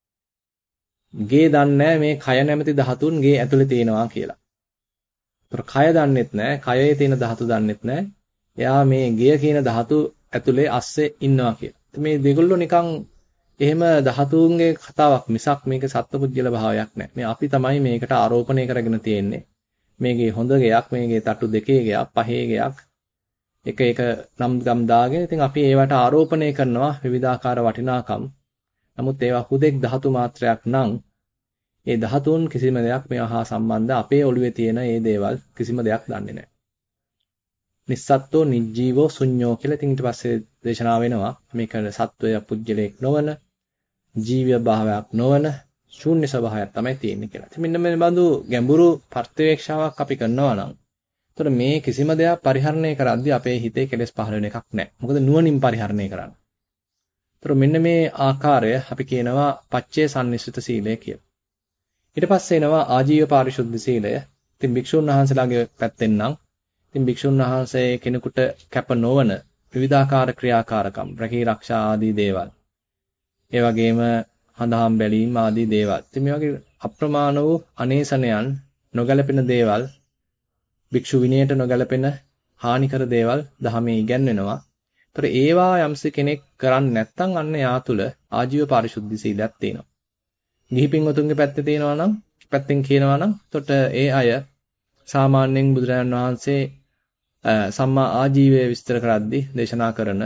ගේ දන්නේ මේ කය නැමැති ධාතුන් ගේ ඇතුලේ තියෙනවා කියලා. ඒතර කය දන්නෙත් නැහැ, කයේ තියෙන ධාතු දන්නෙත් නැහැ. එයා මේ ගෙය කියන ධාතු ඇතුලේ අස්සේ ඉන්නවා කියලා. මේ දෙගොල්ලෝ නිකන් එහෙම ධාතුන්ගේ කතාවක් මිසක් මේක සත්පුද්ගල භාවයක් නෑ. මේ අපි තමයි මේකට ආරෝපණය කරගෙන තියෙන්නේ. මේකේ හොඳ ගයක්, මේකේ තට්ටු දෙකේ ගයක්, පහේ ගයක්, එක නම් ගම් දාගෙන ඉතින් අපි ඒවට ආරෝපණය කරනවා විවිධාකාර වටිනාකම්. නමුත් ඒවා හුදෙක් ධාතු මාත්‍රයක් නම් ඒ ධාතුන් කිසිම දෙයක් මේවා හා සම්බන්ධ අපේ ඔළුවේ තියෙන මේ දේවල් කිසිම දෙයක් දන්නේ නෑ. නිස්සත්ත්වෝ නිජ්ජීවෝ ශුඤ්ඤෝ කියලා ඉතින් ඊට පස්සේ දේශනා වෙනවා. මේක සත්වය පුජ්‍යලයක් නොවන, ජීව්‍ය භාවයක් නොවන ශූන්‍ය ස්වභාවයක් තමයි තියෙන්නේ කියලා. ඉතින් මෙන්න මේ බඳු ගැඹුරු ප්‍රත්‍යවේක්ෂාවක් අපි කරනවා නම් එතකොට මේ කිසිම දෙයක් පරිහරණය කරද්දී අපේ හිතේ කෙලෙස් පහළ වෙන එකක් නැහැ. මොකද නුවණින් පරිහරණය කරන්නේ. එතකොට මෙන්න මේ ආකාරය අපි කියනවා පච්චේ සම්නිශ්චිත සීලය කියලා. ඊට පස්සේ එනවා ආජීව පාරිශුද්ධ සීලය. ඉතින් භික්ෂුන් වහන්සේලාගේ පැත්තෙන් නම් ඉතින් භික්ෂුන් වහන්සේ කෙනෙකුට කැප නොවන විවිධාකාර ක්‍රියාකාරකම්, රැකී ආරක්ෂා ආදී දේවල්. ඒ වගේම හඳහම් බැලීම් ආදී දේවල්. ඉතින් මේ වගේ අප්‍රමාණ වූ අනේසනයන්, නොගැලපෙන දේවල්, භික්ෂු විනයට නොගැලපෙන හානිකර දේවල් දහමේ ඉගැන්වෙනවා. ඒතර ඒවා යම්ස කෙනෙක් කරන්නේ නැත්නම් අන්න යා තුල ආජීව පාරිශුද්ධ සීලයක් තියෙනවා. ගිහි පින්වතුන්ගේ පැත්තේ තියෙනවා නම්, පැත්තෙන් කියනවා නම්, එතකොට ඒ අය සාමාන්‍යයෙන් බුදුරජාණන් වහන්සේ සම්මා ආජීවය විස්තර කරද්දී දේශනා කරන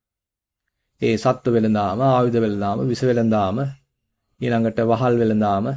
ඒ සත්ව වෙළඳාම, ආයුධ වෙළඳාම, විස වෙළඳාම, ඊළඟට වහල් වෙළඳාම,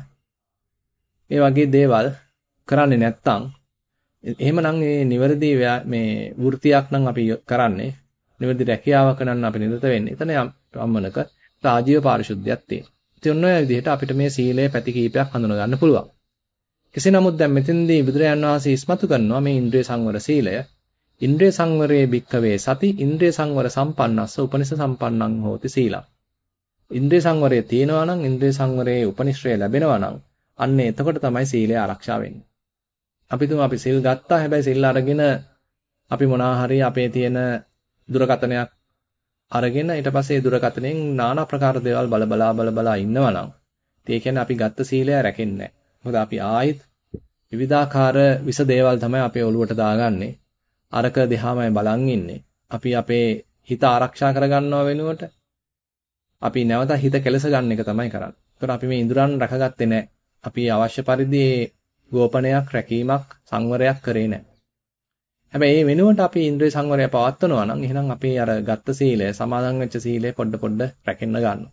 මේ වගේ දේවල් කරන්නේ නැත්නම් එහෙමනම් මේ නිවැරදි මේ වෘත්තියක් නම් අපි කරන්නේ, නිවැරදි රැකියාවක නම් අපි නිරත වෙන්නේ. එතන යම්මනක ආජීව පාරිශුද්ධියක් තියෙනවා. ඉතින් ඔන්න ඔය විදිහට අපිට මේ සීලයේ පැති කීපයක් හඳුනා ගන්න පුළුවන්. කෙසේ නමුත් දැන් මෙතෙන්දී බුදුරජාණන් වහන්සේ ඉස්මතු කරනවා මේ ඉන්ද්‍රිය සංවර සීලය. ඉන්ද්‍රිය සංවරයේ භික්ඛවේ සති ඉන්ද්‍රිය සංවර සම්පන්නස්ස උපනිෂ සම්පන්නං හෝති සීලං. ඉන්ද්‍රිය සංවරයේ තියෙනවා නම්, ඉන්ද්‍රිය සංවරයේ උපනිශ්‍රය ලැබෙනවා නම් අන්න එතකොට තමයි සීලය ආරක්ෂා වෙන්නේ. අපි සිල් ගත්තා, හැබැයි සිල් අරගෙන අපි මොනවා හරි අපේ තියෙන දුරකතනයක් අරගෙන ඊට පස්සේ දුරකථනයෙන් নানা ප්‍රකාර දේවල් බල බලා ඉන්නවා නම් ඒ කියන්නේ අපි ගත්ත සීලය රැකෙන්නේ නැහැ. මොකද අපි ආයිත් විවිධාකාර විස දේවල් තමයි අපේ ඔළුවට දාගන්නේ. අරක දිහාමයි බලන් ඉන්නේ. අපි අපේ හිත ආරක්ෂා කරගන්නව වෙනුවට අපි නැවත හිත කෙලස ගන්න එක තමයි කරන්නේ. ඒතර අපි මේ ඉඳුරන් රැකගත්තේ නැහැ. අපි අවශ්‍ය පරිදි ගෝපනයක් රැකීමක් සංවරයක් කරේ නැහැ. හැබැයි මේ වෙනුවට අපි ඉන්ද්‍රිය සංවරය පවත්වනවා නම් එහෙනම් අපි අර ගත්ත සීලය සමාදන් වෙච්ච සීලය පොඩ රැකෙන්න ගන්නවා.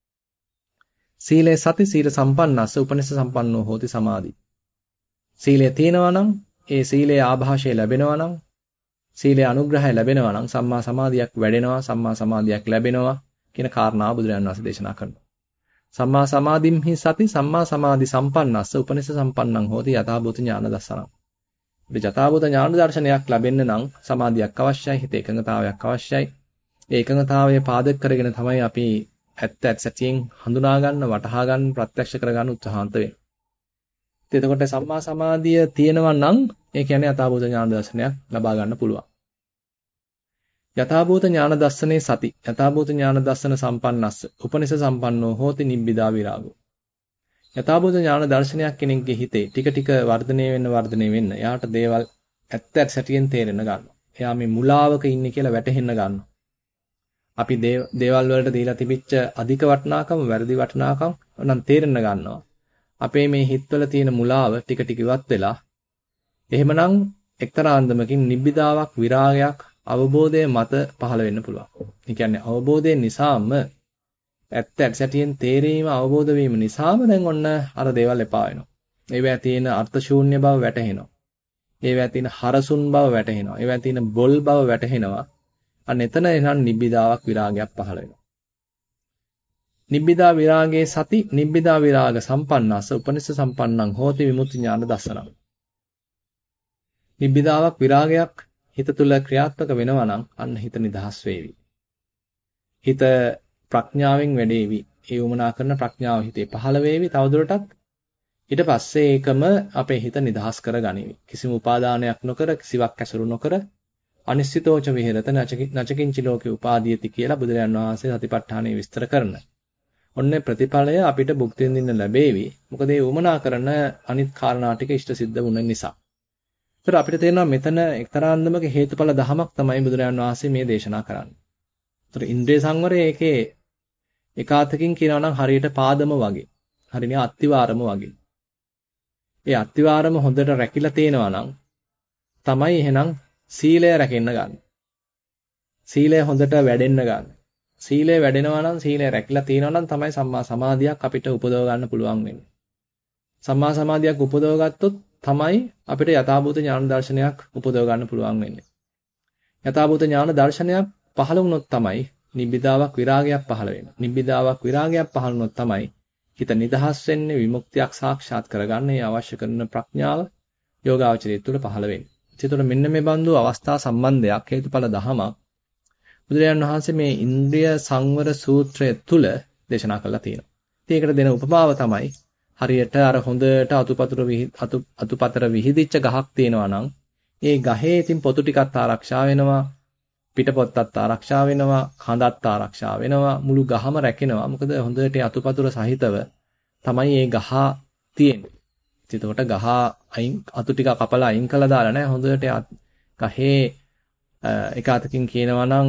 සීලේ සති සීල සම්පන්නස්ස උපනිෂ සම්පන්නෝ හෝති සමාධි. සීලය තියෙනවා නම් ඒ සීලේ ආභාෂය ලැබෙනවා නම් සීලේ අනුග්‍රහය ලැබෙනවා නම් සම්මා සමාධියක් වැඩෙනවා සම්මා සමාධියක් ලැබෙනවා කියන කාරණාව බුදුරජාණන් වහන්සේ දේශනා කරනවා. සම්මා සමාධිම්හි සති සම්මා සමාධි සම්පන්නස්ස උපනිෂ සම්පන්නං හෝති යථාභූත ඥාන දස්සනං. මේ යථාභූත ඥාන දර්ශනයක් ලැබෙන්න නම් සමාධියක් අවශ්‍යයි, හිත එකඟතාවයක් අවශ්‍යයි. ඒ එකඟතාවය පාදක කරගෙන තමයි අපි ඇත්ත සැටියෙන් හඳුනා ගන්න, වටහා ගන්න, ප්‍රත්‍යක්ෂ කර ගන්න උත්සාහන්ත වෙන්නේ. එතකොට සම්මා සමාධිය තියෙනවා නම් ඒ කියන්නේ යථාභූත ඥාන දර්ශනයක් ලබා ගන්න පුළුවන්. යථාභූත ඥාන දස්සනේ සති යථාභූත ඥාන දස්සන සම්පන්නස්ස උපනිෂ සම්පන්නෝ හෝති නිබ්බිදා විරාගෝ. යථාභූත ඥාන දර්ශනයක් කෙනෙක්ගේ හිතේ ටික වර්ධනය වෙන්න එයාට දේවල් ඇත්ත සැටියෙන් තේරෙන්න ගන්නවා. එයා මේ මුලාවක ඉන්නේ කියලා වැටහෙන්න ගන්නවා. අපි දේවල් වලට දීලා තිබිච්ච අධික වටිනාකම වැරදි වටිනාකම් නම් තේරෙන්න ගන්නවා. අපේ මේ හිතවල තියෙන මුලාව ටික ඉවත් වෙලා එහෙමනම් එක්තරා අන්දමකින් නිබ්බිදාවක් විරාගයක් අවබෝධය මත පහළ වෙන්න පුළුවන්. ඒ කියන්නේ අවබෝධයෙන් නිසාම ඇත්ත සැටියෙන් තේරීම අවබෝධ වීම නිසාම දැන් ඔන්න අර දේවල් එපා වෙනවා. ඒවැය තියෙන අර්ථ ශූන්‍ය බව වැටහෙනවා. ඒවැය තියෙන හරසුන් බව වැටහෙනවා. ඒවැය තියෙන බොල් බව වැටහෙනවා. අන්න එතන එනන් නිබ්බිදාවක් විරාගයක් පහළ වෙනවා. නිබ්බිදා විරාගයේ සති නිබ්බිදා විරාග සම්පන්නස්ස උපනිෂ සම්පන්නං හෝති විමුක්ති ඥාන දස්සනං. නිබ්බිදාවක් විරාගයක් හිත තුළ ක්‍රියාත්මක වෙනවා නම් අන්න හිත නිදහස් වේවි. හිත ප්‍රඥාවෙන් වැඩේවි. ඒ උමනා කරන ප්‍රඥාව හිතේ පහළ වේවි. තවදුරටත් ඊට පස්සේ ඒකම අපේ හිත නිදහස් කරගනිවි. කිසිම උපාදානයක් නොකර කිසිවක් ඇසුරු නොකර අනිශ්චිතෝච විහෙරත නචකින්චි ලෝකේ උපාදීයති කියලා බුදුරජාන් වහන්සේ සතිපට්ඨානෙ විස්තර කරන. ඔන්නේ ප්‍රතිඵලය අපිට භුක්ති විඳින්න ලැබේවි. මොකද ඒ උමනා කරන අනිත් කාරණා ටික ඉෂ්ට සිද්ධ වුණ නිසා. ඒතර අපිට තේරෙනවා මෙතන එක්තරා අන්දමක හේතුඵල ධමයක් තමයි බුදුරජාන් වහන්සේ මේ දේශනා කරන්නේ. ඒතර ඉන්ද්‍රිය සංවරය ඒකේ එකාතකින් කියනවා නම් හරියට පාදම වගේ. හරිනේ අත්තිවාරම වගේ. ඒ අත්තිවාරම හොඳට රැකිලා තේනවා නම් තමයි එහෙනම් සීලය රැකෙන්න ගන්න. සීලය හොඳට වැඩෙන්න ගන්න. සීලය වැඩෙනවා නම් සීලය රැකිලා තියෙනවා නම් තමයි සම්මා සමාධියක් අපිට උපදව ගන්න පුළුවන් වෙන්නේ. සම්මා සමාධියක් උපදව ගත්තොත් තමයි අපිට යථාභූත ඥාන දර්ශනයක් උපදව ගන්න පුළුවන් වෙන්නේ. යථාභූත ඥාන දර්ශනයක් පහළ වුණොත් තමයි නිබ්බිදාවක් විරාගයක් පහළ වෙන්නේ. නිබ්බිදාවක් විරාගයක් පහළ වුණොත් තමයි හිත නිදහස් වෙන්නේ විමුක්තියක් සාක්ෂාත් කරගන්න ඒ අවශ්‍ය කරන ප්‍රඥාව යෝගාවචරය තුළ පහළ වෙන්නේ. ඒතකොට මෙන්න මේ බඳු අවස්ථා සම්බන්ධයක් හේතුඵල දහමක් බුදුරජාණන් වහන්සේ මේ ඉන්ද්‍රිය සංවර සූත්‍රය තුල දේශනා කරලා තියෙනවා. ඉතින් ඒකට දෙන උපමාව තමයි හරියට අර හොඳට අතුපතර විහිදිච්ච ගහක් තියෙනවා නම් ඒ ගහේ ඉතින් පොතු ටිකක් ආරක්ෂා වෙනවා, පිටපොත්තත් ආරක්ෂා වෙනවා, කඳත් ආරක්ෂා වෙනවා, මුළු ගහම රැකෙනවා. මොකද හොඳට අතුපතර සහිතව තමයි මේ ගහ තියෙන්නේ. එතකොට ගහ අතු ටික කපලා අයින් කළා දාලා නැහැ. හොඳට ගහේ එක අතකින් කියනවා නම්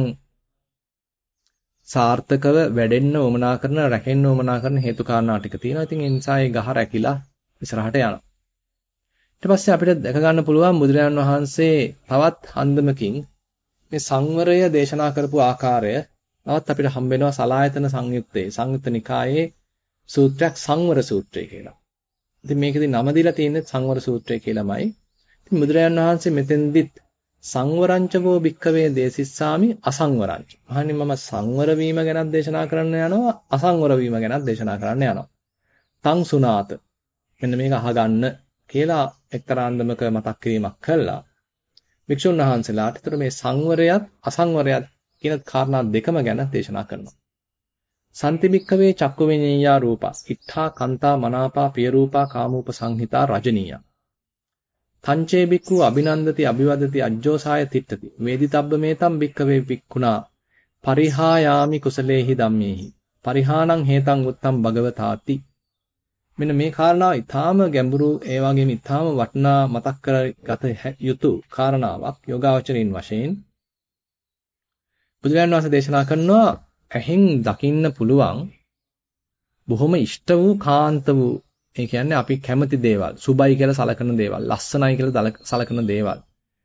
සාර්ථකව වැඩෙන්න උවමනා කරන රැකෙන්න උවමනා කරන හේතු කාරණා ටික තියෙනවා. ඉතින් ඒ නිසා ඒ ගහ රැකිලා ඉස්සරහට යනවා. ඊට පස්සේ අපිට දැක ගන්න පුළුවන් බුදුරජාණන් වහන්සේ තවත් අන්දමකින් මේ සංවරය දේශනා කරපු ආකාරය තවත් අපිට හම්බ වෙනවා සලායතන සංයුත්තේ සංයුත්ත නිකායේ සූත්‍රයක් සංවර සූත්‍රය කියලා. ඉතින් මේකෙදි නම දීලා තියෙන්නේ සංවර සූත්‍රය කියලාමයි. ඉතින් බුදුරජාණන් වහන්සේ මෙතෙන්දිත් සංවරංචවෝ භික්ඛවේ දේසිස්සාමි අසංවරංච. මහන්නේ මම සංවර වීම ගැන දේශනා කරන්න යනවා අසංවර වීම ගැන දේශනා කරන්න යනවා. තං සුනාත මෙන්න මේක අහගන්න කියලා එක්තරා අන්දමක මතක් කිරීමක් කළා. වික්ෂුන් වහන්සේලාට ඒතර මේ සංවරයත් අසංවරයත් කියන කාරණා දෙකම ගැන දේශනා කරනවා. සම්ති භික්ඛවේ චක්කු විඤ්ඤාය රූපා ඉත්තා කන්තා මනාපා පිය රූපා කාමූප සංහිතා රජනීය. තංචේ බික්ඛු අභිනන්දති අභිවදති අජ්ජෝසාය තිට්ඨති වේදිතබ්බ මේතම් බික්ඛවේ වික්ඛුනා පරිහායාමි කුසලේහි ධම්මේහි. පරිහානං හේතං උත්තම් භගවතාති. මෙන්න මේ කාරණාව ඊටාම ගැඹුරු ඒ වගේම ඊටාම වටිනා මතක් කරගත යුතු කාරණාවක් යෝගාවචරින් වශයෙන් බුදුරජාණන් වහන්සේ දේශනා කරනවා ඇහෙන් දකින්න පුළුවන් බොහොම ඉෂ්ට වූ කාන්ත වූ ඒ කියන්නේ අපි කැමති දේවල් සුබයි කියලා සලකන දේවල් ලස්සනයි කියලා සලකන දේවල්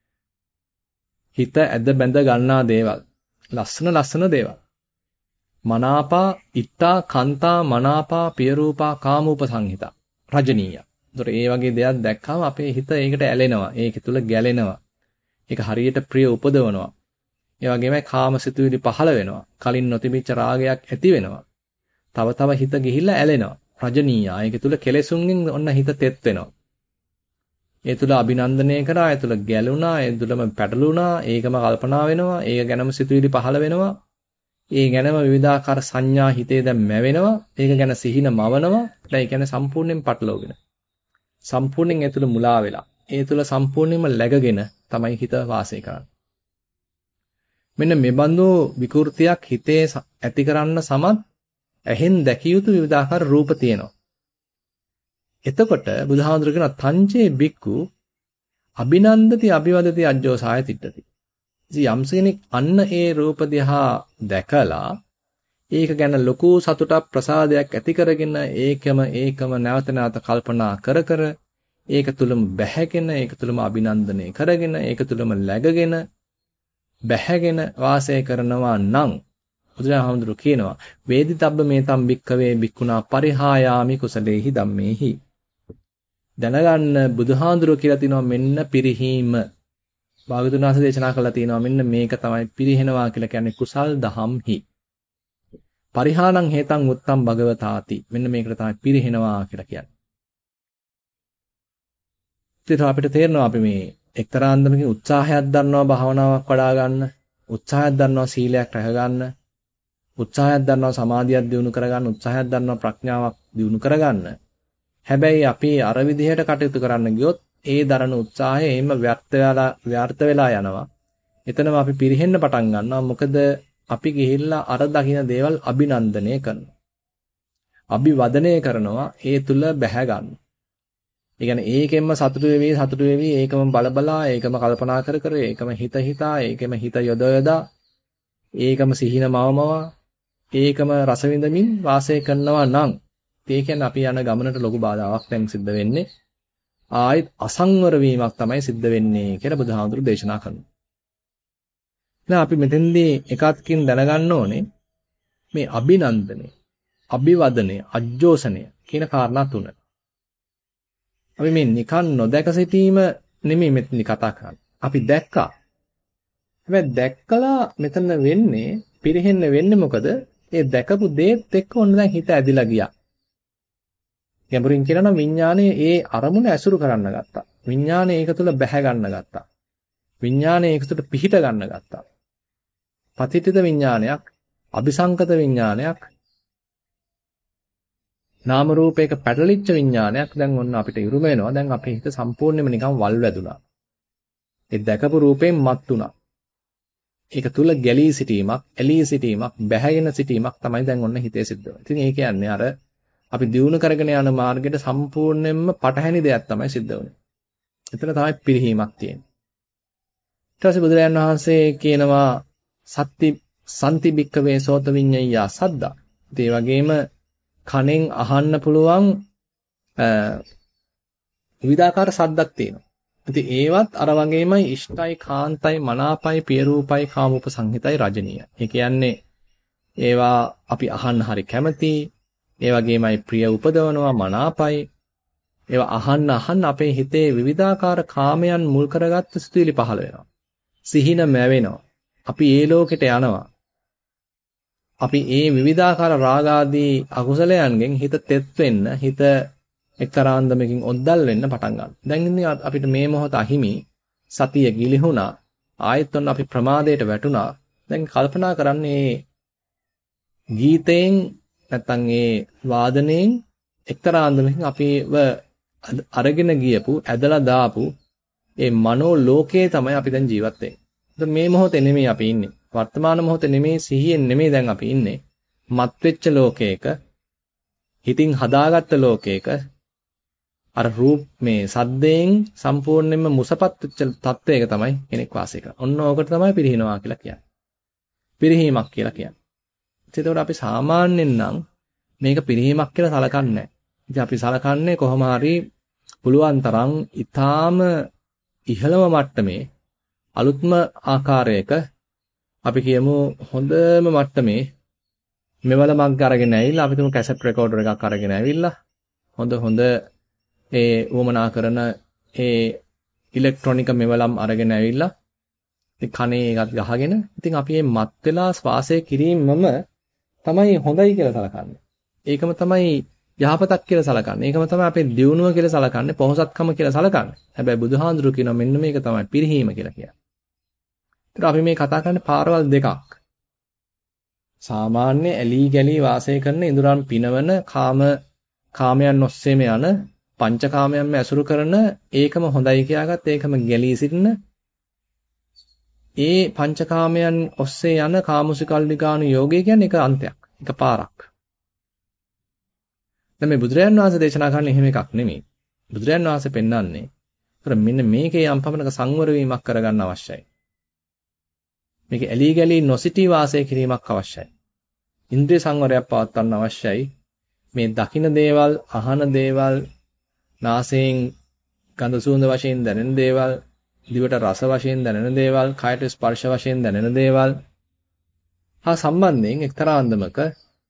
හිත ඇද බැඳ ගන්නා දේවල් ලස්සන දේවල් මනාපා ඉත්තා කාන්තා මනාපා පියරූපා කාමූප සංහිතා රජනීය. ඒතර ඒ වගේ දෙයක් දැක්කම අපේ හිත ඒකට ඇලෙනවා. ඒක තුල ගැලෙනවා. ඒක හරියට ප්‍රිය උපදවනවා. ඒ වගේමයි කාමසිතුවිලි පහළ වෙනවා. කලින් නොතිබිච්ච රාගයක් ඇති වෙනවා. තව හිත ගිහිල්ලා ඇලෙනවා. රජනීය. ඒක තුල කෙලෙසුන්ගෙන් ඔන්න හිත තෙත් වෙනවා. ඒ තුල අභිනන්දනය කරා, ඒ තුල ගැලුණා, ඒ තුලම පැටලුණා, ඒකම කල්පනා වෙනවා, ඒක ගැනම සිතුවිලි පහළ වෙනවා. ඒ ගැනම විවිධාකාර සංඥා හිතේ දැන් මැවෙනවා. ඒක ගැන සිහින මවනවා. ඒ කියන්නේ සම්පූර්ණයෙන් පටලවගෙන. සම්පූර්ණයෙන් ඒ තුල මුලා වෙලා. ඒ තුල සම්පූර්ණයෙන්ම läගගෙන තමයි හිත වාසය කරන්නේ. මෙන්න මේ බඳු විකෘතියක් හිතේ ඇති කරන්න සමත් ඇහෙන් දැකිය යුතු විවිධාකාර රූප තියෙනවා. එතකොට බුදුහාමුදුරු කියන තංචේ බික්කු අභිනන්දති අභිවදති අජ්ජෝසාය තිට්ඨති. ඉතින් යම්ස කෙනෙක් අන්න ඒ රූප දිහා දැකලා ඒක ගැන ලොකු සතුටක් ප්‍රසාදයක් ඇති කරගෙන ඒකම නැවත නැවත කල්පනා කර ඒක තුලම බැහැගෙන ඒක තුලම අභිනන්දනය කරගෙන ඒක තුලම läගගෙන බැහැගෙන වාසය කරනවා නම් බුදුරජාණන් කියනවා වේදිතබ්බ මේතම් භික්ඛවේ භික්ඛුනා පරිහායාමි කුසලේහි ධම්මේහි. දැනගන්න බුදුහාඳුරෝ කියලා තිනවා මෙන්න පිරිහීම. භාගතුන් වහන්සේ දේශනා කළා තියෙනවා මෙන්න මේක තමයි පිරිහෙනවා කියලා කියන්නේ කුසල් දහම්හි. පරිහානං හේතං උත්තම් භගවතාති. මෙන්න මේකට තමයි පිරිහෙනවා කියලා කියන්නේ. ඉතින් අපිට තේරෙනවා අපි මේ එක්තරා අන්දමකින් උත්සාහයක් දරනවා භාවනාවක් වඩා ගන්න, උත්සාහයක් දරනවා සීලයක් රැක ගන්න, උත්සාහයක් දරනවා සමාධියක් දියුණු කරගන්න, උත්සාහයක් දරනවා ප්‍රඥාවක් දියුණු කරගන්න. හැබැයි අපි අර විදිහට කටයුතු කරන්න ගියොත් ඒ දරන උත්සාහය එහෙම ව්‍යර්ථ වෙලා යනවා. එතනම අපි පිරෙහෙන්න පටන් ගන්නවා. මොකද අපි ගිහිල්ලා අර දකින්න දේවල් අභිනන්දනය කරනවා. අභිවදනය කරනවා ඒ තුල බැහැ ගන්න. ඒ කියන්නේ ඒකෙන්ම සතුටු වෙවි ඒකම බලබලා ඒකම කල්පනා කර ඒකම හිතා ඒකම හිත යොදා ඒකම සිහින මවමවා ඒකම රස විඳමින් වාසය කරනවා නම් ඒ කියන්නේ අපි යන ගමනට ලොකු බාධාවක් දැන් සිද්ධ වෙන්නේ. ආයෙත් අසංවර වීමක් තමයි සිද්ධ වෙන්නේ කියලා බුදුහාමුදුරු දේශනා කරනවා. දැන් අපි මෙතෙන්දී එකත්කින් දැනගන්න ඕනේ මේ අභිනන්දනය, අභිවදනය, අජ්ජෝසනය කියන කාරණා තුන. අපි මේ නිකන් නොදැක සිටීම නෙමෙයි මෙතනදි කතා කරන්නේ. අපි දැක්කා. හැබැයි දැක්කලා මෙතන වෙන්නේ පිරෙහෙන්න වෙන්නේ මොකද? ඒ දැකපු දේත් එක්ක ඔන්න දැන් හිත ඇදිලා ගියා. ගැඹුරින් කියනවා නම් විඥානයේ ඒ අරමුණ ඇසුරු කරන්න ගත්තා. විඥානයේ ඒක තුළ බැහැ ගන්න ගත්තා. විඥානයේ ඒක තුළ පිහිට ගන්න ගත්තා. පතිතිත විඥානයක්, අபிසංකත විඥානයක්, නාම රූපයක පැටලිච්ච විඥානයක් දැන් ඔන්න අපිට ඉරුම වෙනවා. දැන් අපේ හිත සම්පූර්ණයෙන්ම නිකන් වල් වැදුනා. ඒ දැකපු රූපයෙන් මත් වුණා. ඒක තුල ගැලී සිටීමක්, එළී සිටීමක්, බැහැගෙන සිටීමක් තමයි දැන් ඔන්න හිතේ සිද්ධ වෙන්නේ. ඉතින් ඒ කියන්නේ අර අපි දියුණු කරගෙන යන මාර්ගයට සම්පූර්ණයෙන්ම පටහැනි දෙයක් තමයි සිද්ධ වෙන්නේ. එතන තමයි පිරිහීමක් තියෙන්නේ. ඊට පස්සේ බුදුරජාණන් වහන්සේ කියනවා සන්ති බික්කවේ සෝත විඤ්ඤය සද්දා. ඒ වගේම කනෙන් අහන්න පුළුවන් විවිධාකාර සද්දක් තියෙනවා. ඉතින් ඒවත් අර වගේමයි ඉෂ්ටයි කාන්තයි මනාපයි පියරූපයි කාමූප සංහිතයි රජනීය. ඒ කියන්නේ ඒවා අපි අහන්න හරි කැමතියි. ඒ වගේමයි ප්‍රිය උපදවනවා මනාපයි. ඒවා අහන්න අපේ හිතේ විවිධාකාර කාමයන් මුල් කරගත්ත සිතුවිලි පහළ වෙනවා. සිහින මැවෙනවා. අපි ඒ ලෝකෙට යනවා. අපි ඒ විවිධාකාර රාගාදී අකුසලයන්ගෙන් හිත තෙත් වෙන්න, හිත එක්තරාන්දමකින් ඔද්දල් වෙන්න පටන් ගන්නවා. දැන් ඉන්නේ අපිට මේ මොහොත අහිමි සතිය ගිලිහුණා. ආයෙත් ඔන්න අපි ප්‍රමාදයට වැටුණා. දැන් කල්පනා කරන්නේ ගීතයෙන් නැත්තම් ඒ වාදනයෙන් එක්තරාන්දමකින් අපිව අරගෙන ගියපු, ඇදලා දාපු ඒ මනෝ ලෝකයේ තමයි අපි දැන් ජීවත් වෙන්නේ. මේ මොහොතේ නෙමෙයි අපි ඉන්නේ. වර්තමාන මොහොතේ නෙමෙයි සිහියෙන් නෙමෙයි දැන් අපි ඉන්නේ. මත් වෙච්ච ලෝකයක හිතින් හදාගත්ත ලෝකයක අර රූප මේ සද්දයෙන් සම්පූර්ණයෙන්ම මුසපත් වෙච්ච තත්වයක තමයි කෙනෙක් වාසය කරන්නේ. ඔන්න ඕකට තමයි පිරිහිනවා කියලා කියන්නේ. පිරිහීමක් කියලා කියන්නේ. ඒතකොට අපි සාමාන්‍යයෙන් නම් මේක පිරිහීමක් කියලා සලකන්නේ නැහැ. ඉතින් අපි සලකන්නේ කොහොම හරි පුළුවන් තරම් ඊටාම ඉහළම මට්ටමේ අලුත්ම ආකාරයක අපි කියමු හොඳම මට්ටමේ මෙවල මග් අරගෙන ඇවිල්ලා අපි තුමු කැසට් රෙකෝඩර් එකක් අරගෙන ඇවිල්ලා හොඳ ඒ වමනා කරන ඒ ඉලෙක්ට්‍රොනික මෙවලම් අරගෙන ඇවිල්ලා ඉතින් කනේ එකත් ගහගෙන ඉතින් අපි මේ මත් වෙලා ශ්වාසය කිරීමම තමයි හොඳයි කියලා සලකන්නේ. ඒකම තමයි යහපතක් කියලා සලකන්නේ. ඒකම තමයි අපේ දියුණුව කියලා සලකන්නේ, පොහොසත්කම කියලා සලකන්නේ. හැබැයි බුදුහාඳුරු කියනවා මෙන්න මේක තමයි පිරිහීම කියලා කියන්නේ. ඒතර අපි මේ කතා කරන්නේ පාරවල් දෙකක්. සාමාන්‍ය ඇලී ගැලී වාසය කරන ඉඳුරන් පිනවන කාමයන් ඔස්සේම යන පංචකාමයන්ම ඇසුරු කරන ඒකම හොඳයි කියාගත් ඒකම ගැලී සිටින ඒ පංචකාමයන් ඔස්සේ යන කාමුසිකල්ලිකාණු යෝගය කියන්නේ එක අන්තයක්. එක පාරක්. දැන් මේ බුදුරජාන් වහන්සේ දේශනා කරන්නේ එහෙම එකක් නෙමෙයි. බුදුරජාන් වහන්සේ පෙන්වන්නේ අර මෙන්න මේකේ යම් පමණක සංවර වීමක් කරගන්න අවශ්‍යයි. මේක ඇලී ගැලී නොසිටී වාසය කිරීමක් අවශ්‍යයි. ඉන්ද්‍රිය සංවරයක් පවත්වන්න අවශ්‍යයි. මේ දකින දේවල්, අහන දේවල්, නාසයෙන් ගඳ සුවඳ වශයෙන් දැනෙන දේවල්, දිවට රස වශයෙන් දැනෙන දේවල්, කයට ස්පර්ශ වශයෙන් දැනෙන දේවල් හා සම්බන්ධයෙන් එක්තරා අන්දමක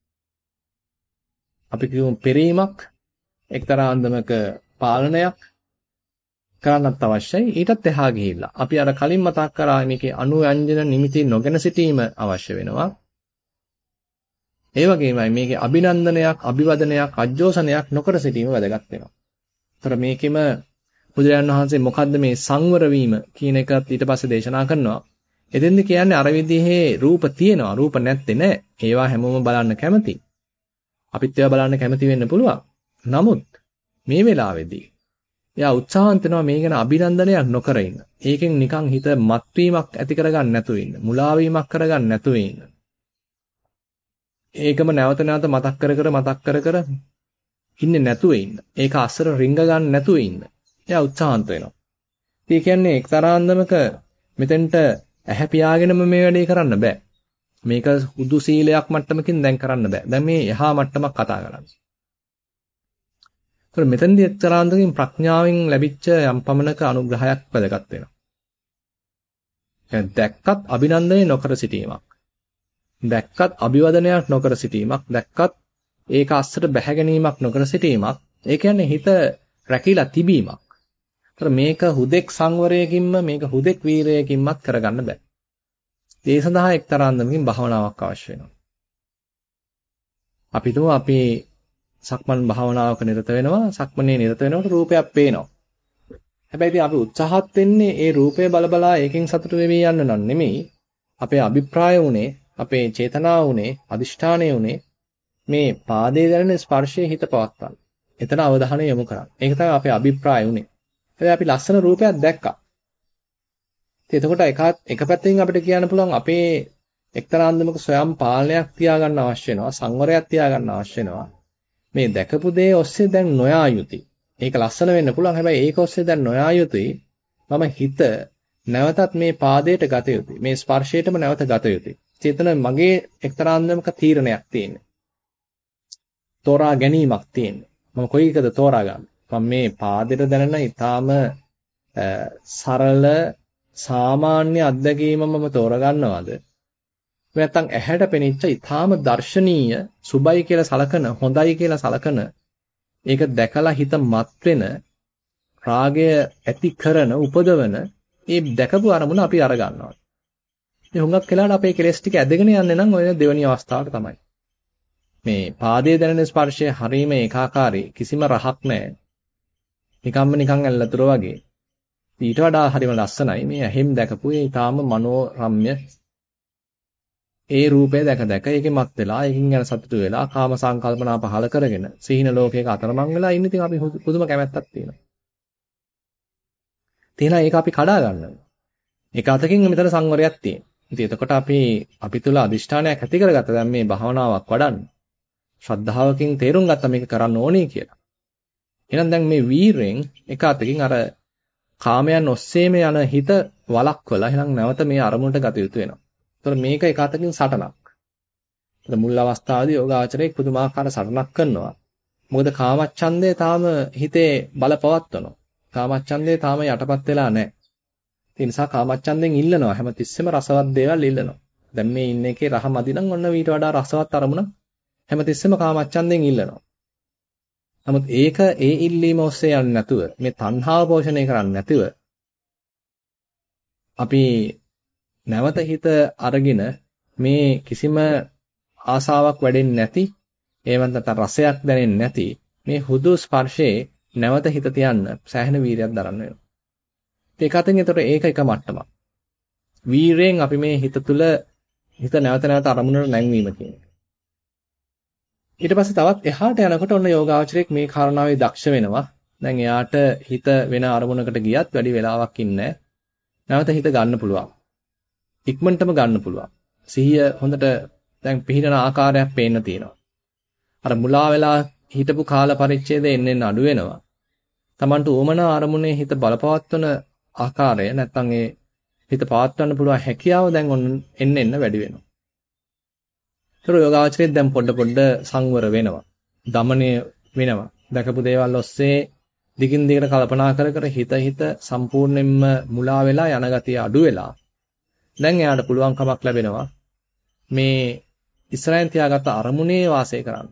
අපි කියමු පෙරීමක්, එක්තරා අන්දමක පාලනයක් කරන්නත් අවශ්‍යයි. ඊටත් එහා ගිහිල්ලා අපි අර කලින් මතක් කරා මේකේ අනුයන්ජන නිමිති නොගෙන සිටීම අවශ්‍ය වෙනවා. ඒ වගේමයි මේකේ අභිනන්දනයක්, අභිවදනයක්, අජ්ජෝසනයක් නොකර සිටීම වැදගත් වෙනවා. ඒතර මේකෙම බුදුරජාණන් වහන්සේ මොකද්ද මේ සංවර වීම කියන එකත් ඊට පස්සේ දේශනා කරනවා. එතෙන්ද කියන්නේ අර විදිහේ රූප තියෙනවා, රූප නැත්තේ නෑ. ඒවා හැමෝම බලන්න කැමති. අපිත් ඒවා බලන්න කැමති වෙන්න පුළුවන්. නමුත් මේ වෙලාවේදී එයා උත්සාහන්ත වෙනවා මේ ගැන අභිනන්දනයක් නොකර ඉන්න. ඒකෙන් නිකන් හිත මත්වීමක් ඇති කරගන්න නැතුව ඉන්න. මුලා වීමක් කරගන්න නැතුව ඉන්න. ඒකම නැවත නැවත මතක් කර කර ඉන්නේ නැතුව ඉන්න. ඒක අස්සර රිංග ගන්න නැතුව ඉන්න. එයා උත්සාහන්ත වෙනවා. ඒ කියන්නේ එක්තරා අන්දමක මෙතෙන්ට ඇහැ පියාගෙනම මේ වැඩේ කරන්න බෑ. මේක හුදු සීලයක් මට්ටමකින් දැන් කරන්න බෑ. දැන් මේ එහා මට්ටමක් කතා කරන්නේ. ඒතර මෙතනදී එක්තරා අන්දමකින් ප්‍රඥාවෙන් ලැබිච්ච යම් පමණක අනුග්‍රහයක් වැදගත් වෙනවා. දැක්කත් අභිනන්දනය නොකර සිටීමක්. දැක්කත් අභිවදනයක් නොකර සිටීමක්. දැක්කත් ඒක අස්සට බැහැ ගැනීමක් නොකර සිටීමක්. ඒ කියන්නේ හිත රැකිලා තිබීමක්. ඒතර මේක හුදෙක් සංවරයකින්ම මේක හුදෙක් වීරයකින්මත් කරගන්න බෑ. ඒ සඳහා එක්තරා අන්දමකින් භාවනාවක් අවශ්‍ය වෙනවා. අපි තුමු අපි සක්මන් භාවනාවක නිරත වෙනවා. සක්මනේ නිරත වෙනකොට රූපයක් පේනවා. හැබැයි ඉතින් අපි උත්සාහත් වෙන්නේ ඒ රූපය බලබලා ඒකෙන් සතුට වෙවි යන්න නන් නෙමෙයි. අපේ අභිප්‍රාය උනේ, අපේ චේතනාව උනේ, අදිෂ්ඨානය උනේ මේ පාදයේ දැනෙන ස්පර්ශයේ හිත පවත්වන්න. එතන අවධානය යොමු කරන්න. ඒක තමයි අපේ අභිප්‍රාය උනේ. හැබැයි අපි ලස්සන රූපයක් දැක්කා. ඉතින් එතකොට එක පැත්තකින් අපිට කියන්න පුළුවන් අපේ එක්තරා අන්දමක ස්වයං පාලනයක් තියාගන්න අවශ්‍ය වෙනවා, සංවරයක් තියාගන්න අවශ්‍ය වෙනවා. මේ දැකපු දේ ඔස්සේ දැන් නොයා යුතුයි. ඒක ලස්සන වෙන්න පුළුවන්. හැබැයි ඒක ඔස්සේ දැන් නොයා යුතුයි. මම හිත නැවතත් මේ පාදයට ගත යුතුයි. මේ ස්පර්ශයටම නැවත ගත යුතුයි. චේතන මගේ එක්තරා අන්දමක තීරණයක් තියෙන්නේ. තෝරා ගැනීමක් තියෙන්නේ. මම කොයි එකද තෝරාගන්නේ? මම මේ පාදයට දැනෙන ඊටාම සරල සාමාන්‍ය අත්දැකීම මම තෝරගන්නවද? නැත්නම් ඇහැට පෙනිච්ච ඊටාම දර්ශනීය සුබයි කියලා සලකන, හොඳයි කියලා සලකන, ඒක දැකලා හිත මත් වෙන, රාගය ඇති කරන, උපදවන මේ දැකපු අරමුණ අපි අරගන්නවා. ඉතින් හුඟක් වෙලාවට අපේ කෙලෙස් ටික ඇදගෙන යන්නේ නම් ඔය දෙවෙනි අවස්ථාවට තමයි. මේ පාදයේ දැනෙන ස්පර්ශය හරීම ඒකාකාරී, කිසිම රහක් නැහැ. නිකන් ඇල්ලතුර වගේ. ඊට වඩා හරිම ලස්සනයි මේ ඇහෙම් දැකපු ඒ ඊටාම මනෝරම්‍ය ඒ රූපය දැක ඒකේ මත් වෙලා ඒකින් යන සතුටු වෙලා කාම සංකල්පනා පහල කරගෙන සීන ලෝකයක අතරමං වෙලා ඉන්න ඉතින් අපි පුදුම කැමැත්තක් තියෙනවා. තියෙනවා ඒක අපි කඩා ගන්නවා. ඒක අතකින් මෙතන සංවරයක් තියෙනවා. ඉතින් එතකොට අපි තුල අදිෂ්ඨානයක් ඇති කරගත්තා දැන් මේ භාවනාවක් වඩන්න. ශ්‍රද්ධාවකින් තේරුම් ගත්තා මේක කරන්න ඕනේ කියලා. එහෙනම් දැන් මේ වීරයෙන් එක අතකින් අර කාමයන් ඔස්සේම යන හිත වළක්වලා එහෙනම් නැවත මේ අරමුණට ගත යුතු වෙනවා. ඒතකොට මේක එක අතකින් සටනක්. ඒත් මුල් අවස්ථාවේදී යෝගාචරයේ පුදුමාකාර සටනක් කරනවා. මොකද කාමච්ඡන්දය තාම හිතේ බලපවත්වනවා. කාමච්ඡන්දය තාම යටපත් වෙලා නැහැ. ඒ නිසා කාමච්ඡන්දෙන් ඉල්ලනවා. හැමතිස්සෙම රසවත් දේවල් ඉල්ලනවා. දැන් මේ ඉන්න එකේ රහ මදි නම් ඔන්න ඊට වඩා රසවත් අරමුණක් හැමතිස්සෙම කාමච්ඡන්දෙන් ඉල්ලනවා. නමුත් ඒක ඒ ඉල්ලීම ඔස්සේ යන්නේ නැතුව මේ තණ්හාව පෝෂණය කරන්නේ නැතුව අපි නැවත හිත අරගෙන මේ කිසිම ආසාවක් වැඩෙන්නේ නැති ඒවත් නැත්නම් රසයක් දැනෙන්නේ නැති මේ හුදු ස්පර්ශයේ නැවත හිත තියන්න සෑහෙන වීරයක් දරන්න වෙනවා. ඒක අතින් ඒතර ඒක එක මට්ටමක්. වීරයෙන් අපි මේ හිත තුළ හිත නැවත නැවත අරමුණට නැංවීම කියන්නේ. ඊට පස්සේ තවත් එහාට යනකොට ඔන්න යෝගාචරයක් මේ කාරණාවේ දක්ෂ වෙනවා. දැන් එයාට හිත වෙන අරමුණකට ගියත් වැඩි වෙලාවක් ඉන්නේ නැවත හිත ගන්න පුළුවන්. ඉක්මනටම ගන්න පුළුවන්. සිහිය හොඳට දැන් පිහිටන ආකාරයක් පේන්න තියෙනවා. අර මුලා වෙලා හිටපු කාල පරිච්ඡේදය එන්න අඩු වෙනවා. Tamanට උවමන අරමුණේ හිත බලපවත්වන ආකාරය නැත්නම් ඒ හිත පවත්වන්න පුළුවන් හැකියාව දැන් එන්න වැඩි වෙනවා. ඒතර යෝගාචරයේ දැන් පොඩ සංවර වෙනවා. දමණය වෙනවා. දැකපු දේවල් ඔස්සේ දිගින් දිගට කල්පනා කර හිත සම්පූර්ණයෙන්ම මුලා වෙලා යන ගතිය අඩු වෙලා දැන් එයාට පුළුවන්කමක් ලැබෙනවා මේ ඉස්සරහින් තියාගත්ත අරමුණේ වාසය කරන්න.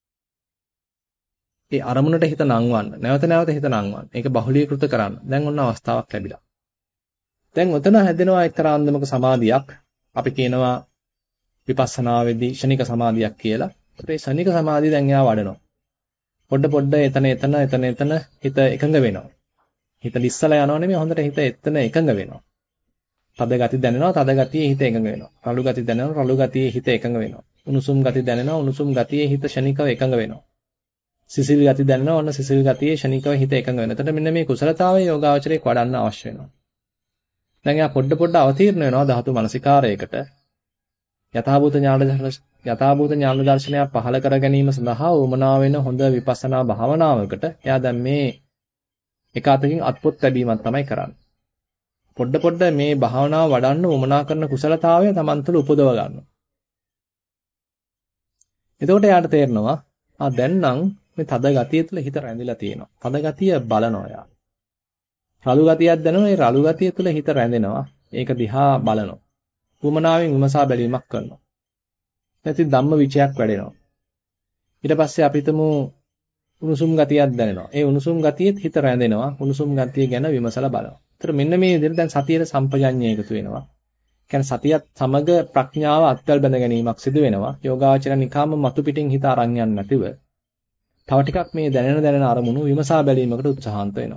ඒ අරමුණට හිත නංවන්න. නැවත නැවත හිත නංවන්න. ඒක බහුලීකృత කරන්න. දැන් ඔන්න අවස්ථාවක් ලැබිලා. දැන් ඔතන හැදෙනවා එක්තරා අන්දමක සමාධියක්. අපි කියනවා විපස්සනාවේදී ෂණික සමාධියක් කියලා. ඒ ෂණික සමාධිය දැන් එයා වඩනවා. පොඩ එතන හිත එකඟ වෙනවා. හිත ලිස්සලා යනවා නෙමෙයි හොඳට හිත එතන එකඟ වෙනවා. තද ගති දැනෙනවා තද ගතියේ හිත එකඟ වෙනවා. රළු ගති දැනෙනවා රළු ගතියේ හිත එකඟ වෙනවා. උණුසුම් ගති දැනෙනවා උණුසුම් ගතියේ හිත ෂණිකව එකඟ වෙනවා. සිසිල් ගති දැනෙනවා ඔන්න සිසිල් ගතියේ ෂණිකව හිත එකඟ වෙනවා. එතකොට මෙන්න මේ කුසලතාවයේ යෝගාවචරයේ වඩන්න අවශ්‍ය වෙනවා. දැන් එයා පොඩ අවතීර්ණ වෙනවා ධාතු මනසිකාරයකට. යථාභූත ඥාන දර්ශනය පහළ කර ගැනීම සඳහා උමනා වෙන හොඳ විපස්සනා භාවනාවකට එයා දැන් මේ එක අතකින් අත්පොත් ලැබීමක් තමයි කරන්නේ. පොඩ මේ භාවනාව වඩන්න උමනා කරන කුසලතාවය Taman තුළ උපදව ගන්නවා. එතකොට එයාට තේරෙනවා දැන් නම් මේ තද ගතිය තුළ හිත රැඳිලා තියෙනවා. තද ගතිය බලනවා එයා. රළු ගතියක් දැනෙනවා. ඒ රළු ගතිය තුළ හිත රැඳෙනවා. ඒක දිහා බලනවා. උමනාවෙන් විමසා බැලීමක් කරනවා. නැති ධම්ම විචයක් වැඩෙනවා. ඊට පස්සේ අපි හිතමු උණුසුම් ගතියක් දැනෙනවා. ඒ උණුසුම් ගතියෙත් හිත රැඳෙනවා. උණුසුම් ගතිය ගැන විමසලා බලනවා. ඒතර මෙන්න මේ විදිහට දැන් සතියේ සම්පජඤ්ඤය එකතු වෙනවා. කියන්නේ සතියත් සමග ප්‍රඥාව අත්වල බැඳ ගැනීමක් සිදු වෙනවා. යෝගාචර නිකාම මතු පිටින් හිත අරන් යන්නේ නැතිව තව ටිකක් මේ දැනෙන අරමුණු විමසා බැලීමකට උත්සාහන්ත වෙනවා.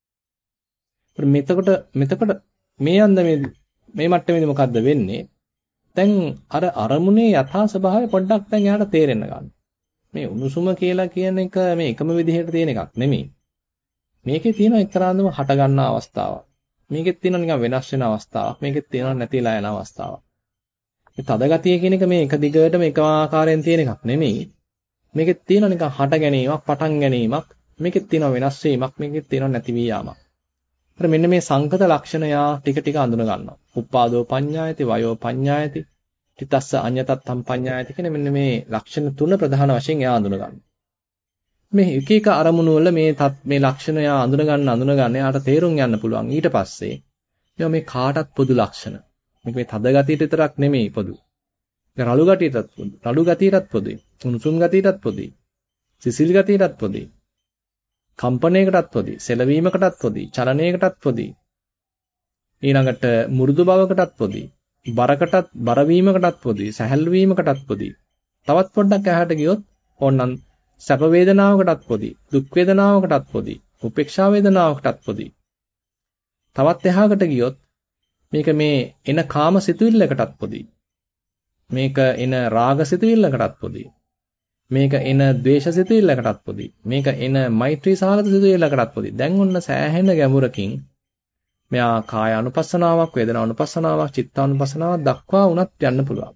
මෙතකොට මේ මේ මට්ටමේදී මොකද්ද වෙන්නේ? දැන් අර අරමුණේ යථා ස්වභාවය පොඩ්ඩක් දැන් එයාට තේරෙන්න ගන්නවා. මේ උණුසුම කියලා කියන එක මේ එකම විදිහට තියෙන එකක් නෙමෙයි. මේකේ තියෙන එක්තරාන්දම හට ගන්න අවස්ථාවක්. මේකෙත් තියෙන නිකන් වෙනස් වෙන අවස්ථාවක්. මේකෙත් තියෙන නැතිලා යන අවස්ථාවක්. මේ තද ගතිය කියන එක මේ එක දිගටම එකම ආකාරයෙන් තියෙන එකක් නෙමෙයි. මේකෙත් තියෙන නිකන් හට ගැනීමක්, පටන් ගැනීමක්. මේකෙත් තියෙන වෙනස් වීමක්, මේකෙත් තියෙන නැති වී යාමක්. අර මෙන්න මේ සංකත ලක්ෂණ යා ටික අඳුන ගන්නවා. උප්පාදෝ පඤ්ඤායති, වයෝ පඤ්ඤායති, තිතස්ස අඤ්ඤතත්තම් පඤ්ඤායති කියන මෙන්න මේ ලක්ෂණ තුන ප්‍රධාන වශයෙන් යා අඳුන ගන්නවා. මේ එක එක අරමුණු වල මේ ලක්ෂණ යා අඳුන ගන්න යාට තේරුම් යන්න පුළුවන්. ඊට පස්සේ මේ කාටත් පොදු ලක්ෂණ. මේක මේ තද ගතියට විතරක් නෙමෙයි පොදු. රළු ගතියටත් පොදුයි. උණුසුම් ගතියටත් පොදුයි. සිසිල් ගතියටත් පොදුයි. කම්පණයකටත් පොදුයි. සෙලවීමකටත් පොදුයි. චලනයකටත් පොදුයි. ඊළඟට මෘදු බවකටත් පොදුයි. බර වීමකටත් පොදුයි. සැහැල්ලු වීමකටත් පොදුයි. තවත් පොඩ්ඩක් එහාට ගියොත් ඕනනම් සැප වේදනාවකටත් පොදුයි. දුක් වේදනාවකටත් පොදුයි. උපේක්ෂා වේදනාවකටත් පොදුයි. තවත් එහාකට ගියොත් මේක මේ එන කාම සිතුවිල්ලකටත් පොදුයි. මේක එන රාග සිතුවිල්ලකටත් පොදුයි. මේක එන ද්වේෂ සිතුවිල්ලකටත් පොදුයි. මේක එන මෛත්‍රී සහගත සිතුවිල්ලකටත් පොදුයි. දැන් ඔන්න සෑහෙන ගැඹුරකින් මෙයා කාය අනුපස්සනාවක්, වේදනා අනුපස්සනාවක්, චිත්තානුපස්සනාවක් දක්වා උනත් යන්න පුළුවන්.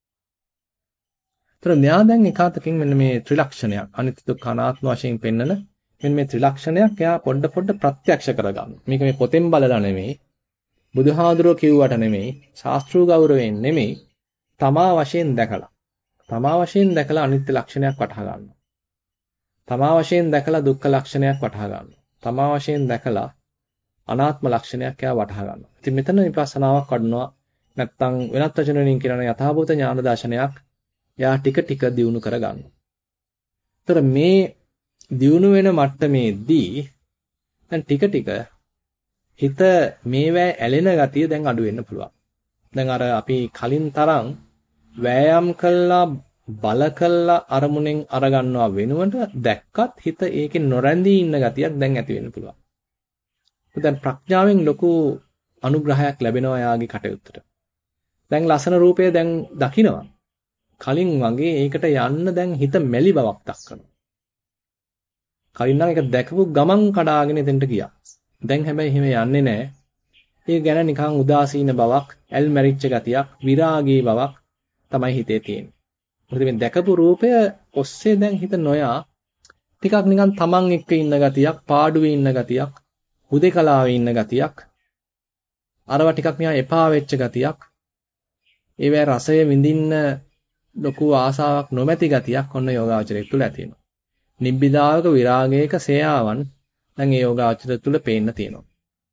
ඒතර මෙයා දැන් එකාතකින් මෙන්න මේ ත්‍රිලක්ෂණයක් අනිත්‍ය දුක්ඛ අනාත්ම වශයෙන් පෙන්නන මෙන්න මේ ත්‍රිලක්ෂණයක් එයා පොඩ ප්‍රත්‍යක්ෂ කරගන්න. මේක මේ පොතෙන් බලලා නෙමෙයි, බුදුහාඳුරෝ කිව්වට නෙමෙයි, ශාස්ත්‍රීය ගෞරවයෙන් නෙමෙයි, තමා වශයෙන් දැකලා. තමා වශයෙන් දැකලා අනිත්‍ය ලක්ෂණයක් වටහා ගන්නවා. තමා වශයෙන් දැකලා දුක්ඛ ලක්ෂණයක් වටහා ගන්නවා. තමා වශයෙන් දැකලා අනාත්ම ලක්ෂණයක් එයා වටහා ගන්නවා. ඉතින් මෙතන විපස්සනාවක් වඩනවා. නැත්තම් වෙනත් වචන වලින් කියනවා යථාභූත ඥාන දර්ශනයක් එයා ටික ටික දියුණු කර ගන්නවා. ඒතර මේ දියුණු වෙන මට්ටමේදී දැන් ටික ටික හිත මේවැ ඇලෙන ගතිය දැන් අඩු වෙන්න පුළුවන්. දැන් අර අපි කලින් තරම් වෑයම් කළා බල කළා අරමුණෙන් අරගන්නවා වෙනුවට දැක්කත් හිත ඒකේ නොරැඳී ඉන්න ගතියක් දැන් ඇති වෙන්න පුළුවන්. දැන් ප්‍රඥාවෙන් ලොකු අනුග්‍රහයක් ලැබෙනවා යාගේ කටයුත්තට. දැන් ලස්සන රූපය දැන් දකිනවා. කලින් වගේ ඒකට යන්න දැන් හිත මැලි බවක් දක්වනවා. කලින් නම් ඒක දැකපු ගමන් කඩාගෙන එතෙන්ට ගියා. දැන් හැබැයි එහෙම යන්නේ නැහැ. ඒ ගැන නිකන් උදාසීන බවක්, ඇල් මැරිච්ච ගතියක්, විරාගී බවක් තමයි හිතේ තියෙන්නේ. මොකද මේ දැකපු රූපය ඔස්සේ දැන් හිත නොයා ටිකක් නිකන් තමන් එක්ක ඉන්න ගතියක්, පාඩුවේ ඉන්න ගතියක්, හුදේකලාවේ ඉන්න ගතියක්, අරව ටිකක් නිකන් එපා වෙච්ච ගතියක්, ඒවැ රසය විඳින්න ලොකු ආසාවක් නොමැති ගතියක් ඔන්න යෝගාචරය තුළ ඇති වෙනවා. නිබ්බිදාවක විරාගයක සේයාවන් දැන් ඒ යෝගාචරය තුළ පේන්න තියෙනවා.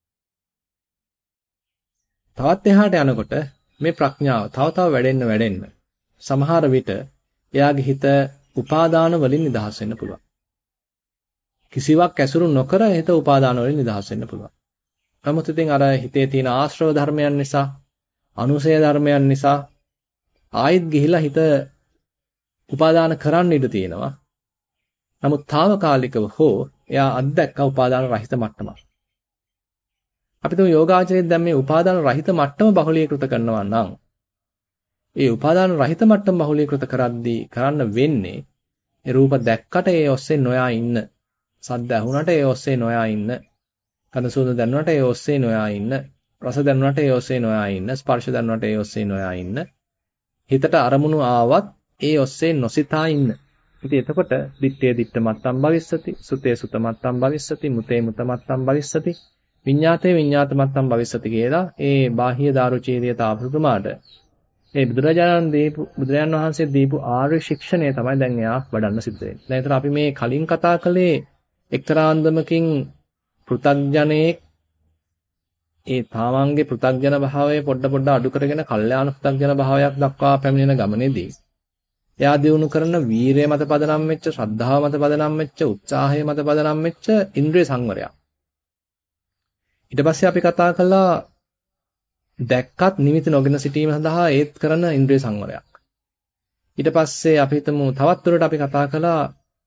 තවත් එහාට යනකොට මේ ප්‍රඥාව තව වැඩෙන්න සමහර විට එයාගේ හිත උපාදාන වලින් නිදහස් වෙන්න පුළුවන්. කිසිවක් ඇසුරු නොකර හිත උපාදාන වලින් නිදහස් වෙන්න පුළුවන්. නමුත් ඉතින් අර හිතේ තියෙන ආශ්‍රව ධර්මයන් නිසා, අනුසය ධර්මයන් නිසා ආයෙත් ගිහිලා හිත උපාදාන කරන්න ඉඩ තියෙනවා. නමුත් తాවකාලිකව හෝ එයා අත්දැක්ක උපාදාන රහිත මට්ටමක්. අපි තුමු යෝගාචරයෙන් දැන් මේ උපාදාන රහිත මට්ටම බහුලීකృత කරනවා නම් ඒ උපාදාන රහිත මට්ටම බහුලීකృత කරද්දී කරන්න වෙන්නේ ඒ රූප දැක්කට ඒ ඔස්සේ නොයා ඉන්න, සද්ද ඇහුණට ඒ ඔස්සේ නොයා ඉන්න, කන සුවඳ දැනුණට ඒ ඔස්සේ නොයා ඉන්න, රස දැනුණට ඒ ඔස්සේ නොයා ඉන්න, ස්පර්ශ දැනුණට ඒ ඔස්සේ නොයා ඉන්න, හිතට අරමුණු ආවත් ඒ ඔස්සේ නොසිතා ඉන්න. ඉතින් එතකොට දිත්තේ දිත්ත මත්තම් භවිස්සති, සුතේ සුත මත්තම් භවිස්සති, මුතේ මුත මත්තම් භවිස්සති, විඤ්ඤාතේ විඤ්ඤාත මත්තම් භවිස්සති කියලා ඒ බාහ්‍ය දාරුචීරිය තාපසතුමාට ඒ බුදුරජාණන් වහන්සේ දීපු ආර්ය ශික්ෂණය තමයි දැන් එයා වඩන්න සිද්ධ වෙන්නේ. දැන් ඒතර අපි මේ කලින් කතා කළේ එක්තරා අන්දමකින් පෘථග්ජනයේ ඒ තාමන්ගේ පෘථග්ජන භාවය පොඩ අඩු කරගෙන කල්යාණ පෘථග්ජන භාවයක් දක්වා පැමිණෙන ගමනේදී එයා දිනු කරන වීරය මත පදනම් වෙච්ච, ශ්‍රද්ධාව මත පදනම් වෙච්ච, උත්සාහය මත පදනම් වෙච්ච ඉන්ද්‍රිය සංවරයක්. ඊට පස්සේ අපි කතා කළා දැක්කත් නිමිති නොගෙන සිටීම සඳහා ඒත් කරන ඉන්ද්‍රිය සංවරයක්. ඊට පස්සේ අපි හිතමු තවත් දුරට අපි කතා කළා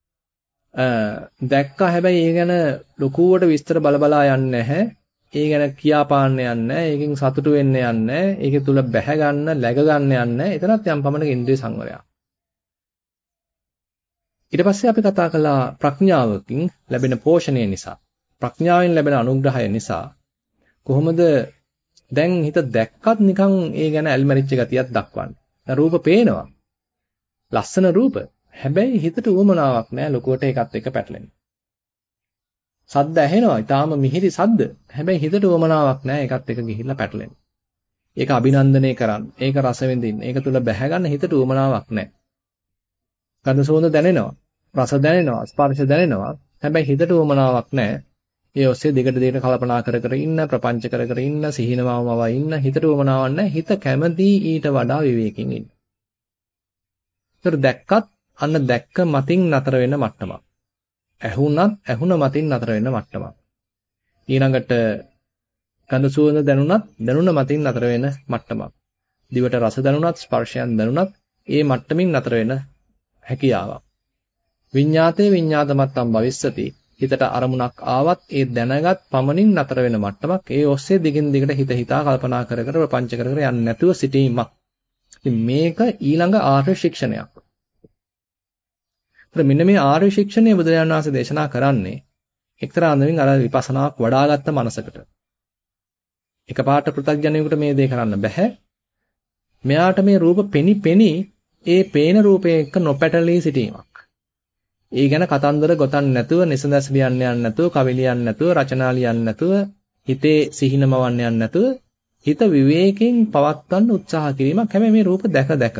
දැක්කා හැබැයි ඒ ගැන ලොකුවට විස්තර බලා යන්නේ නැහැ. ඒ ගැන කියාපාන්න යන්නේ නැහැ. ඒකෙන් සතුටු වෙන්න යන්නේ නැහැ. ඒකේ තුල බැහැ ගන්න, läග ගන්න යන්නේ නැහැ. එතනත් යම් පමණක ඉන්ද්‍රිය සංවරයක්. ඊට පස්සේ අපි කතා කළා ප්‍රඥාවකින් ලැබෙන පෝෂණය නිසා, ප්‍රඥාවෙන් ලැබෙන අනුග්‍රහය නිසා කොහොමද දැන් හිත දැක්කත් නිකන් ඒ ගැන ඇල්මරිච්ච ගතියක් දක්වන්නේ. රූප පේනවා. ලස්සන රූප. හැබැයි හිතට උවමනාවක් නැහැ ලොකුවට ඒකත් එක්ක පැටලෙන්න. සද්ද ඇහෙනවා. ඊටාම මිහිරි සද්ද. හැබැයි හිතට උවමනාවක් නැහැ ඒකත් එක්ක ගිහිල්ලා පැටලෙන්න. ඒක අභිනන්දනය කරන්න. ඒක රස විඳින්න. ඒක තුල බැහැ ගන්න හිතට උවමනාවක් නැහැ. ගඳ සුවඳ දැනෙනවා. රස දැනෙනවා. ස්පර්ශ දැනෙනවා. හැබැයි හිතට උවමනාවක් නැහැ. ඒ ඔස්සේ දිගට කල්පනා කර ඉන්න, ප්‍රපංච කර ඉන්න, සිහිනවවව ඉන්න, හිතට උවමනාවක් නැහැ. හිත කැමති ඊට වඩා විවේකයෙන් ඉන්න. ඒතර දැක්කත් අන්න දැක්ක මතින් නතර වෙන මට්ටමක්. ඇහුණ මතින් නතර වෙන මට්ටමක්. ඊළඟට ගඳ සුවඳ දැනුණ මතින් නතර වෙන මට්ටමක්. දිවට රස දැනුණත්, ස්පර්ශයන් දැනුණත් ඒ මට්ටමින් නතර වෙන හැකියාවක්. විඤ්ඤාතේ විඤ්ඤාත මත්තම් භවිස්සති. හිතට අරමුණක් ආවත් ඒ දැනගත් පමණින් නතර වෙන මට්ටමක්. ඒ ඔස්සේ දිගින් දිගට හිත හිතා කල්පනා කර ප්‍රපංච කර යන්නේ නැතුව සිටීමක්. ඉතින් මේක ඊළඟ ආර්ය ශික්ෂණයක්. මෙන්න මේ ආර්ය ශික්ෂණය බුදුරජාණන් වහන්සේ දේශනා කරන්නේ එක්තරා අන්දමින් අර විපස්සනාවක් වඩාගත්ත මනසකට. එකපාරට පෘථග්ජනයෙකුට මේ දේ කරන්න බෑ. මෙයාට මේ රූප පෙනි ඒ පේන රූපේ එක්ක නොපැටලී සිටීමක්. ඒ ගැන කතන්දර ගොතන්න නැතුව, නිසඳස් ලියන්න යන්න නැතුව, කවි ලියන්න නැතුව, රචනා ලියන්න නැතුව, හිතේ සිහිනමවන්න යන්න නැතුව, හිත විවේකයෙන් පවත්වන්න උත්සාහ කිරීමක්. හැබැයි මේ රූප දැක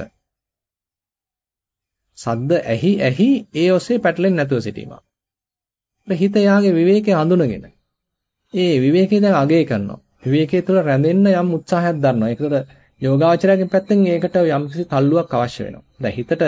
සද්ද ඇහි ඒ ඔස්සේ පැටලෙන්නේ නැතුව සිටීමක්. හිත යාගේ විවේකයේ හඳුනගෙන ඒ විවේකයේ දැන් අගය කරනවා. විවේකයේ තුළ රැඳෙන්න යම් උත්සාහයක් දරනවා. ඒකට යෝගාවචරයෙන් පැත්තෙන් ඒකට යම්කිසි තල්ලුවක් අවශ්‍ය වෙනවා. දැන් හිතට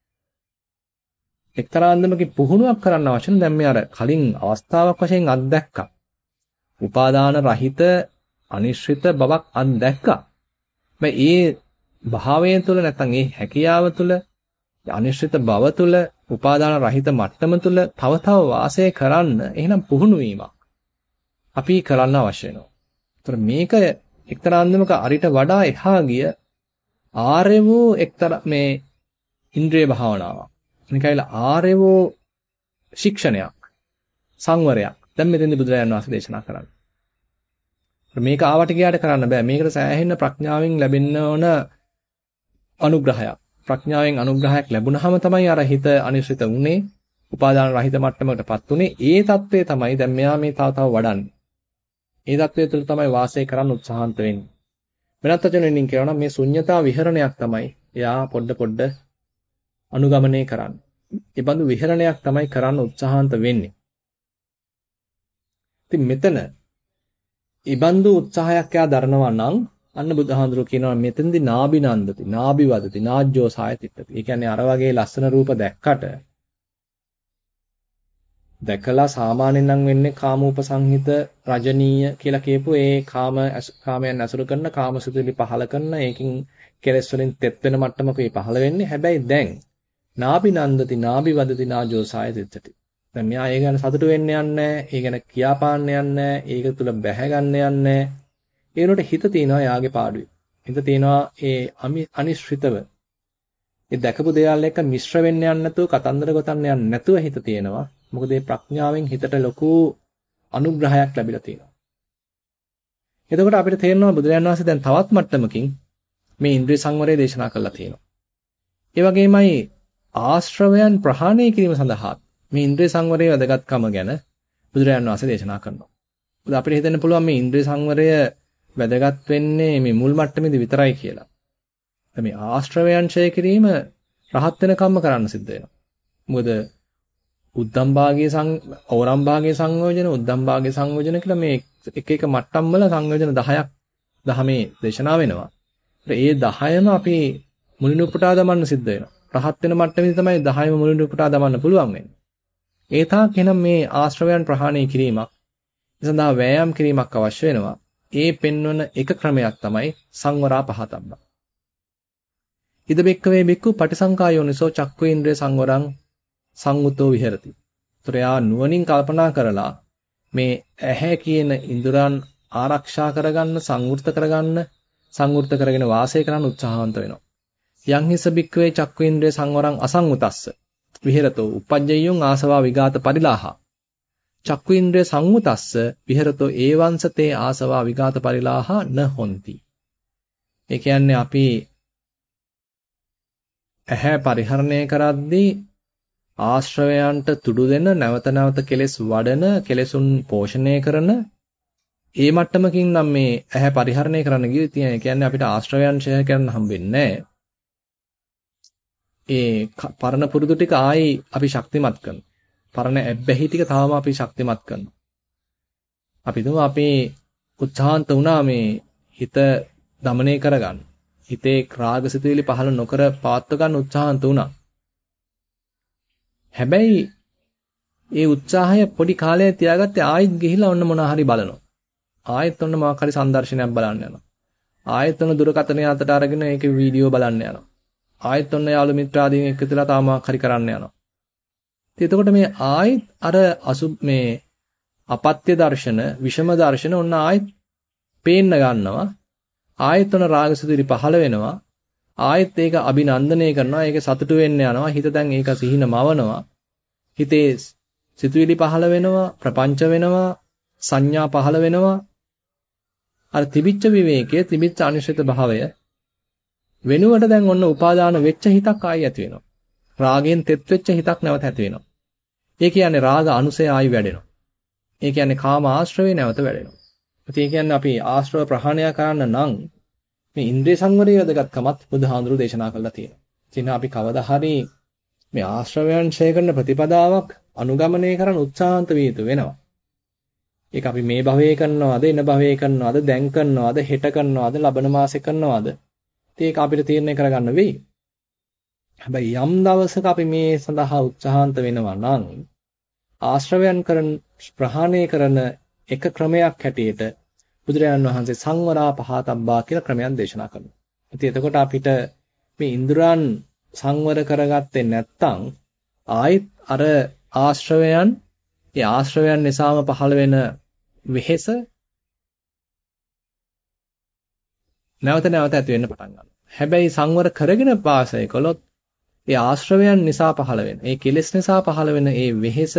එක්තරා අන්දමකින් පුහුණුවක් කරන්න අවශ්‍ය නම් දැන් මේ අර කලින් අවස්ථාවක් වශයෙන් අත්දැක්කා. උපාදාන රහිත අනිශ්චිත බවක් අත්දැක්කා. ඒ භාවයෙන් තුළ නැත්නම් ඒ හැකියාව තුළ අනිශ්චිත බව තුළ උපාදාන රහිත මට්ටම තුළ තව වාසය කරන්න එහෙනම් පුහුණු වීමක් අපි කරන්න අවශ්‍ය වෙනවා. ඒතර මේක එක්තරා අන්දමක අරිට වඩා එහා ගිය ආර්ය වූ එක්තරා මේ ඉන්ද්‍රිය භාවනාවක්. නිකයිල ආර්ය වූ ශික්ෂණයක්, සංවරයක්. දැන් මෙතෙන්දී බුදුරජාණන් වහන්සේ දේශනා කරන්නේ. මේක ආවට ගියාට කරන්න බෑ. මේකට සෑහෙන ප්‍රඥාවෙන් ලැබෙන්න ඕන අනුග්‍රහයක්. ප්‍රඥාවෙන් අනුග්‍රහයක් ලැබුණාම තමයි අර හිත අනිශ්චිත වුනේ, උපාදාන රහිත මට්ටමකටපත් උනේ. ඒ தත්ත්වය තමයි දැන් මෙයා මේ තව වඩන්නේ. ඒ தත්ත්වය තුළ තමයි වාසය කරන්න උත්සාහන්ත වෙන්නේ. වෙනත් වචනෙන් කියනවා නම් මේ ශුන්්‍යතා විහරණයක් තමයි එයා පොඩ අනුගමනය කරන්නේ. ඒ බඳු විහරණයක් තමයි කරන්න උත්සාහන්ත වෙන්නේ. ඉතින් මෙතන ඉබඳු උත්සාහයක් එයා දරනවා නම් අන්න බුදුහාඳුරු කියනවා මෙතෙන්දී නාබිනන්දති, නාබිවදති, නාජ්ජෝ සායතිට්ඨති. ඒ කියන්නේ අර වගේ ලස්සන රූප දැකලා සාමාන්‍යයෙන් නම් වෙන්නේ කාමෝපසංහිත රජනීය කියලා කියපු ඒ කාමයන් අසුර කරන කාමසුතුලි පහල කරන ඒකින් කෙලෙස් වලින් තෙත් වෙන මට්ටමක ඒ පහල වෙන්නේ. හැබැයි දැන් නාබිනන්දති, නාබිවදති, නාජ්ජෝ සායතිට්ඨති. දැන් මෙයා ඒ ගැන සතුටු වෙන්න යන්නේ, ඒ ගැන කියාපාන්න යන්නේ, ඒක තුල බැහැ ගන්න යන්නේ. ඒ උනට හිත තියනවා යාගේ පාඩුවේ. හිත තියනවා ඒ අනිශ්චිතව. ඒ දැකපු දේවල් එක්ක මිශ්‍ර වෙන්න යන්නේ නැතුව, කතන්දර ගොතන්න යන්නේ නැතුව හිත තියෙනවා. මොකද මේ ප්‍රඥාවෙන් හිතට ලොකු අනුග්‍රහයක් ලැබිලා තියෙනවා. එතකොට අපිට තේරෙනවා බුදුරජාණන් වහන්සේ දැන් තවත් මට්ටමකින් මේ ඉන්ද්‍රිය සංවරය දේශනා කළා තියෙනවා. ඒ වගේමයි ආශ්‍රවයන් ප්‍රහාණය කිරීම සඳහා මේ ඉන්ද්‍රිය සංවරයේ වැදගත්කම ගැන බුදුරජාණන් වහන්සේ දේශනා කරනවා. මොකද අපිට හිතන්න පුළුවන් මේ ඉන්ද්‍රිය සංවරය වැදගත් වෙන්නේ මේ මුල් මට්ටමේදී විතරයි කියලා. මේ ආශ්‍රවයන් ඡය කිරීම රහත් වෙනකම්ම කරන්න සිද්ධ වෙනවා. මොකද උද්දම් භාගයේ ඕරම් භාගයේ සංයෝජන, උද්දම් භාගයේ සංයෝජන කියලා මේ එක මට්ටම් වල සංයෝජන 10ක් දහමේ දේශනා වෙනවා. ඒ 10ම අපි මුලින් උපුටා දමන්න සිද්ධ වෙනවා. රහත් වෙන මට්ටමේදී තමයි 10ම මුලින් උපුටා දමන්න පුළුවන් වෙන්නේ. ඒ තාක් එනම් මේ ආශ්‍රවයන් ප්‍රහාණය කිරීමක්, ඒ සඳහා වෑයම් කිරීමක් අවශ්‍ය වෙනවා. ඒ පෙන්වන එක ක්‍රමයක් තමයි සංවරා පහතබ්බ. ඉද බෙක්කවේ බෙක්කු පටිසංකායෝනිසෝ චක්ඛේන්ද්‍රය සංවරං සංවුතෝ විහෙරති. ත්‍රයා නුවණින් කල්පනා කරලා මේ ඇහැ කියන ඉන්ද්‍රයන් ආරක්ෂා කරගන්න, සංවෘත කරගන්න, සංවෘත කරගෙන වාසය කරන්න උත්සාහවන්ත වෙනවා. යං හිස බික්කවේ චක්ඛේන්ද්‍රය සංවරං අසංවුතස්ස විහෙරතෝ උපජ්ජයං ආසවා විගාත පරිලාහා චක්ඛේන්ද්‍රය සංවුතස්ස විහෙරතෝ ඒවංසතේ ආසවා විගාත පරිලාහා න හොಂತಿ. ඒ කියන්නේ අපි ඇහැ පරිහරණය කරද්දී ආශ්‍රවයන්ට තුඩු දෙන, නැවත නැවත කෙලෙස් වඩන, කෙලෙසුන් පෝෂණය කරන ඒ මට්ටමකින් නම් මේ ඇහැ පරිහරණය කරන්න ගියේ තියෙන. ඒ කියන්නේ අපිට ආශ්‍රවයන් ඡය කරන්න හම්බෙන්නේ නැහැ. ඒ පරණ පුරුදු ටික ආයි අපි ශක්තිමත් කරනවා. පරණ ඇබ්බැහි ටික තාම අපි ශක්තිමත් කරනවා. අපි දුම අපේ උත්සාහන්ත වුණා මේ හිත দমনය කරගන්න. හිතේ රාගසිතුවිලි පහළ නොකර පවත්ව ගන්න උත්සාහන්ත වුණා. හැබැයි ඒ උත්සාහය පොඩි කාලයක් තියාගත්තේ ආයෙත් ගිහිලා ඔන්න මොනවා හරි බලනවා. ආයෙත් ඔන්න මොකක් හරි සංදර්ශනයක් බලන්න යනවා. ආයෙත් ඔන්න දුරකථනය අතට අරගෙන ඒකේ වීඩියෝ බලන්න යනවා. ආයෙත් ඔන්න යාළු මිත්‍රාදීන් එක්කදලා තාම මොකක් හරි කරන්න යනවා. එතකොට මේ ආයෙත් අර මේ අපත්‍ය දර්ශන, විෂම දර්ශන ඔන්න ආයෙත් පේන්න ගන්නවා. ආයෙත් ඔන්න රාගසිතුවිලි පහළ වෙනවා. ආයෙත් ඒක අභිනන්දනය කරනවා. ඒක සතුටු වෙන්න යනවා. හිත දැන් ඒක සිහින මවනවා. හිතේ සිතුවිලි පහළ වෙනවා, ප්‍රපංච වෙනවා, සංඥා පහළ වෙනවා. අර තිබිච්ච විවේකයේ තිබිච්ච අනිශ්චිත භාවය වෙනුවට දැන් ඔන්න උපාදාන වෙච්ච හිතක් ආයි ඇති වෙනවා. රාගයෙන් තෙත් වෙච්ච හිතක් නැවත ඇති වෙනවා. ඒ කියන්නේ රාග අනුසය ආයි වැඩෙනවා. ඒ කියන්නේ කාම ආශ්‍රවේ නැවත වැඩෙනවා. ඒ කියන්නේ අපි ආශ්‍රව ප්‍රහාණය කරන්න නම් මේ ඉන්ද්‍රිය සංවරයේ වැදගත්කමත් බුදුහාඳුරු දේශනා කළා තියෙනවා. ඉතින් අපි කවදා හරි මේ ආශ්‍රවයන් ඡය කරන ප්‍රතිපදාවක් අනුගමනය කරන්න උත්සාහන්ත විය යුතු වෙනවා. ඒක අපි මේ භවයේ කරනවද, එන භවයේ කරනවද, දැන් කරනවද, හෙට කරනවද, ලබන මාසේ කරනවද? ඒක අපිට තීරණය කරගන්න වෙයි. හැබැයි යම් දවසක අපි මේ සඳහා උත්සාහන්ත වෙනවා නම් ආශ්‍රවයන් ප්‍රහාණය කරන එක ක්‍රමයක් හැටියට බුදුරජාණන් වහන්සේ සංවරා පහතබ්බා කියලා ක්‍රමයක් දේශනා කරනවා. ඉතින් එතකොට අපිට මේ ඉන්ද්‍රයන් සංවර කරගත්තේ නැත්නම් ආයෙත් අර ආශ්‍රවයන් ඒ ආශ්‍රවයන් නිසාම පහළ වෙන වෙහෙස නැවත නැවත ඇති වෙන්න පටන් ගන්නවා. හැබැයි සංවර කරගෙන වාසය කළොත් ඒ ආශ්‍රවයන් නිසා පහළ වෙන, ඒ කෙලෙස් නිසා පහළ වෙන ඒ වෙහෙස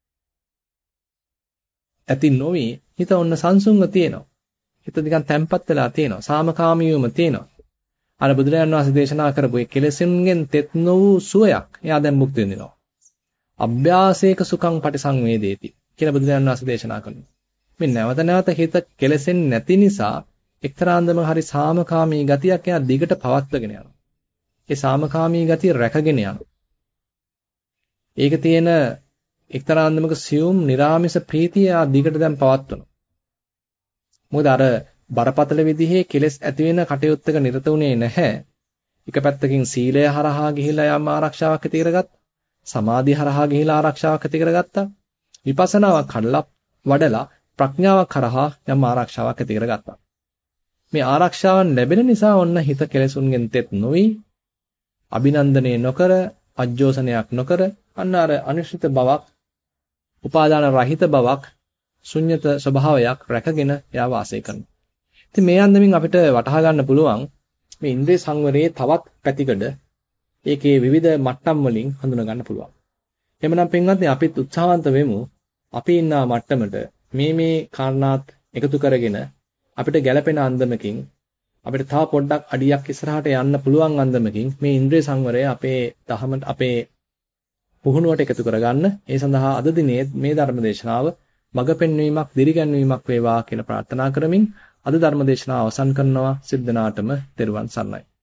ඇති නොවි හිත ඔන්න සංසුන්ව තියෙනවා. හිත නිකන් තැම්පත් වෙලා තියෙනවා. සාමකාමීවම තියෙනවා. අර බුදුරජාණන් වහන්සේ දේශනා කරපු ඒ කෙලෙසුන්ගෙන් තෙත් නොවූ සුවයක් එයා දැන් මුක්ති විඳිනවා. අභ්‍යාසේක සුඛං පටිසංවේදේති කියලා බුදුරජාණන් වහන්සේ දේශනා කරනවා. මේ නැවත නැවත හිත කෙලෙසෙන් නැති නිසා එක්තරාන්දම හරි සාමකාමී ගතියක් එයා දිගට පවත්වාගෙන යනවා. ඒ සාමකාමී ගතිය රැකගෙන යනවා. ඒක තියෙන එක්තරාන්දමක සියුම් निराமிස ප්‍රීතිය එයා දිගට දැන් පවත්වනවා. මොකද අර බරපතල විදිහේ කෙලෙස් ඇති වෙන කටයුත්තක නිරත වුණේ නැහැ. එක පැත්තකින් සීලය හරහා ගිහිලා යම් ආරක්ෂාවක් ඇති කරගත්තා. සමාධිය හරහා ගිහිලා ආරක්ෂාවක් ඇති කරගත්තා. විපස්සනාවක් වඩලා ප්‍රඥාවක් හරහා යම් ආරක්ෂාවක් ඇති කරගත්තා. මේ ආරක්ෂාවන් ලැබෙන නිසා ඔන්න හිත කෙලෙසුන්ගෙන් තෙත් නොවි, අභිනන්දනය නොකර, අජ්ජෝසනයක් නොකර අන්න අර අනිශ්චිත බවක්, උපාදාන රහිත බවක්, ශුන්්‍යත ස්වභාවයක් රැකගෙන එයා වාසය කරනවා. ඉතින් මේ අන්දමින් අපිට වටහා ගන්න පුළුවන් මේ ඉන්ද්‍රිය සංවරයේ තවත් පැතිකඩ ඒකේ විවිධ මට්ටම් වලින් හඳුනා ගන්න පුළුවන්. එහෙමනම් පින්වත්නි අපිත් උත්සාහවන්ත වෙමු අපි ඉන්න මට්ටමට මේ කාරණාත් එකතු කරගෙන අපිට ගැළපෙන අන්දමකින් අපිට තව පොඩ්ඩක් අඩියක් ඉස්සරහට යන්න පුළුවන් අන්දමකින් මේ ඉන්ද්‍රිය සංවරය අපේ දහමට අපේ පුහුණුවට එකතු කරගන්න. ඒ සඳහා අද දිනේ මේ ධර්ම දේශනාව මඟ පෙන්වීමක්, දිරිගැන්වීමක් වේවා කියලා ප්‍රාර්ථනා කරමින් අද ධර්ම දේශනාව අවසන් කරනවා. සිද්ධානාටම තෙරුවන් සරණයි.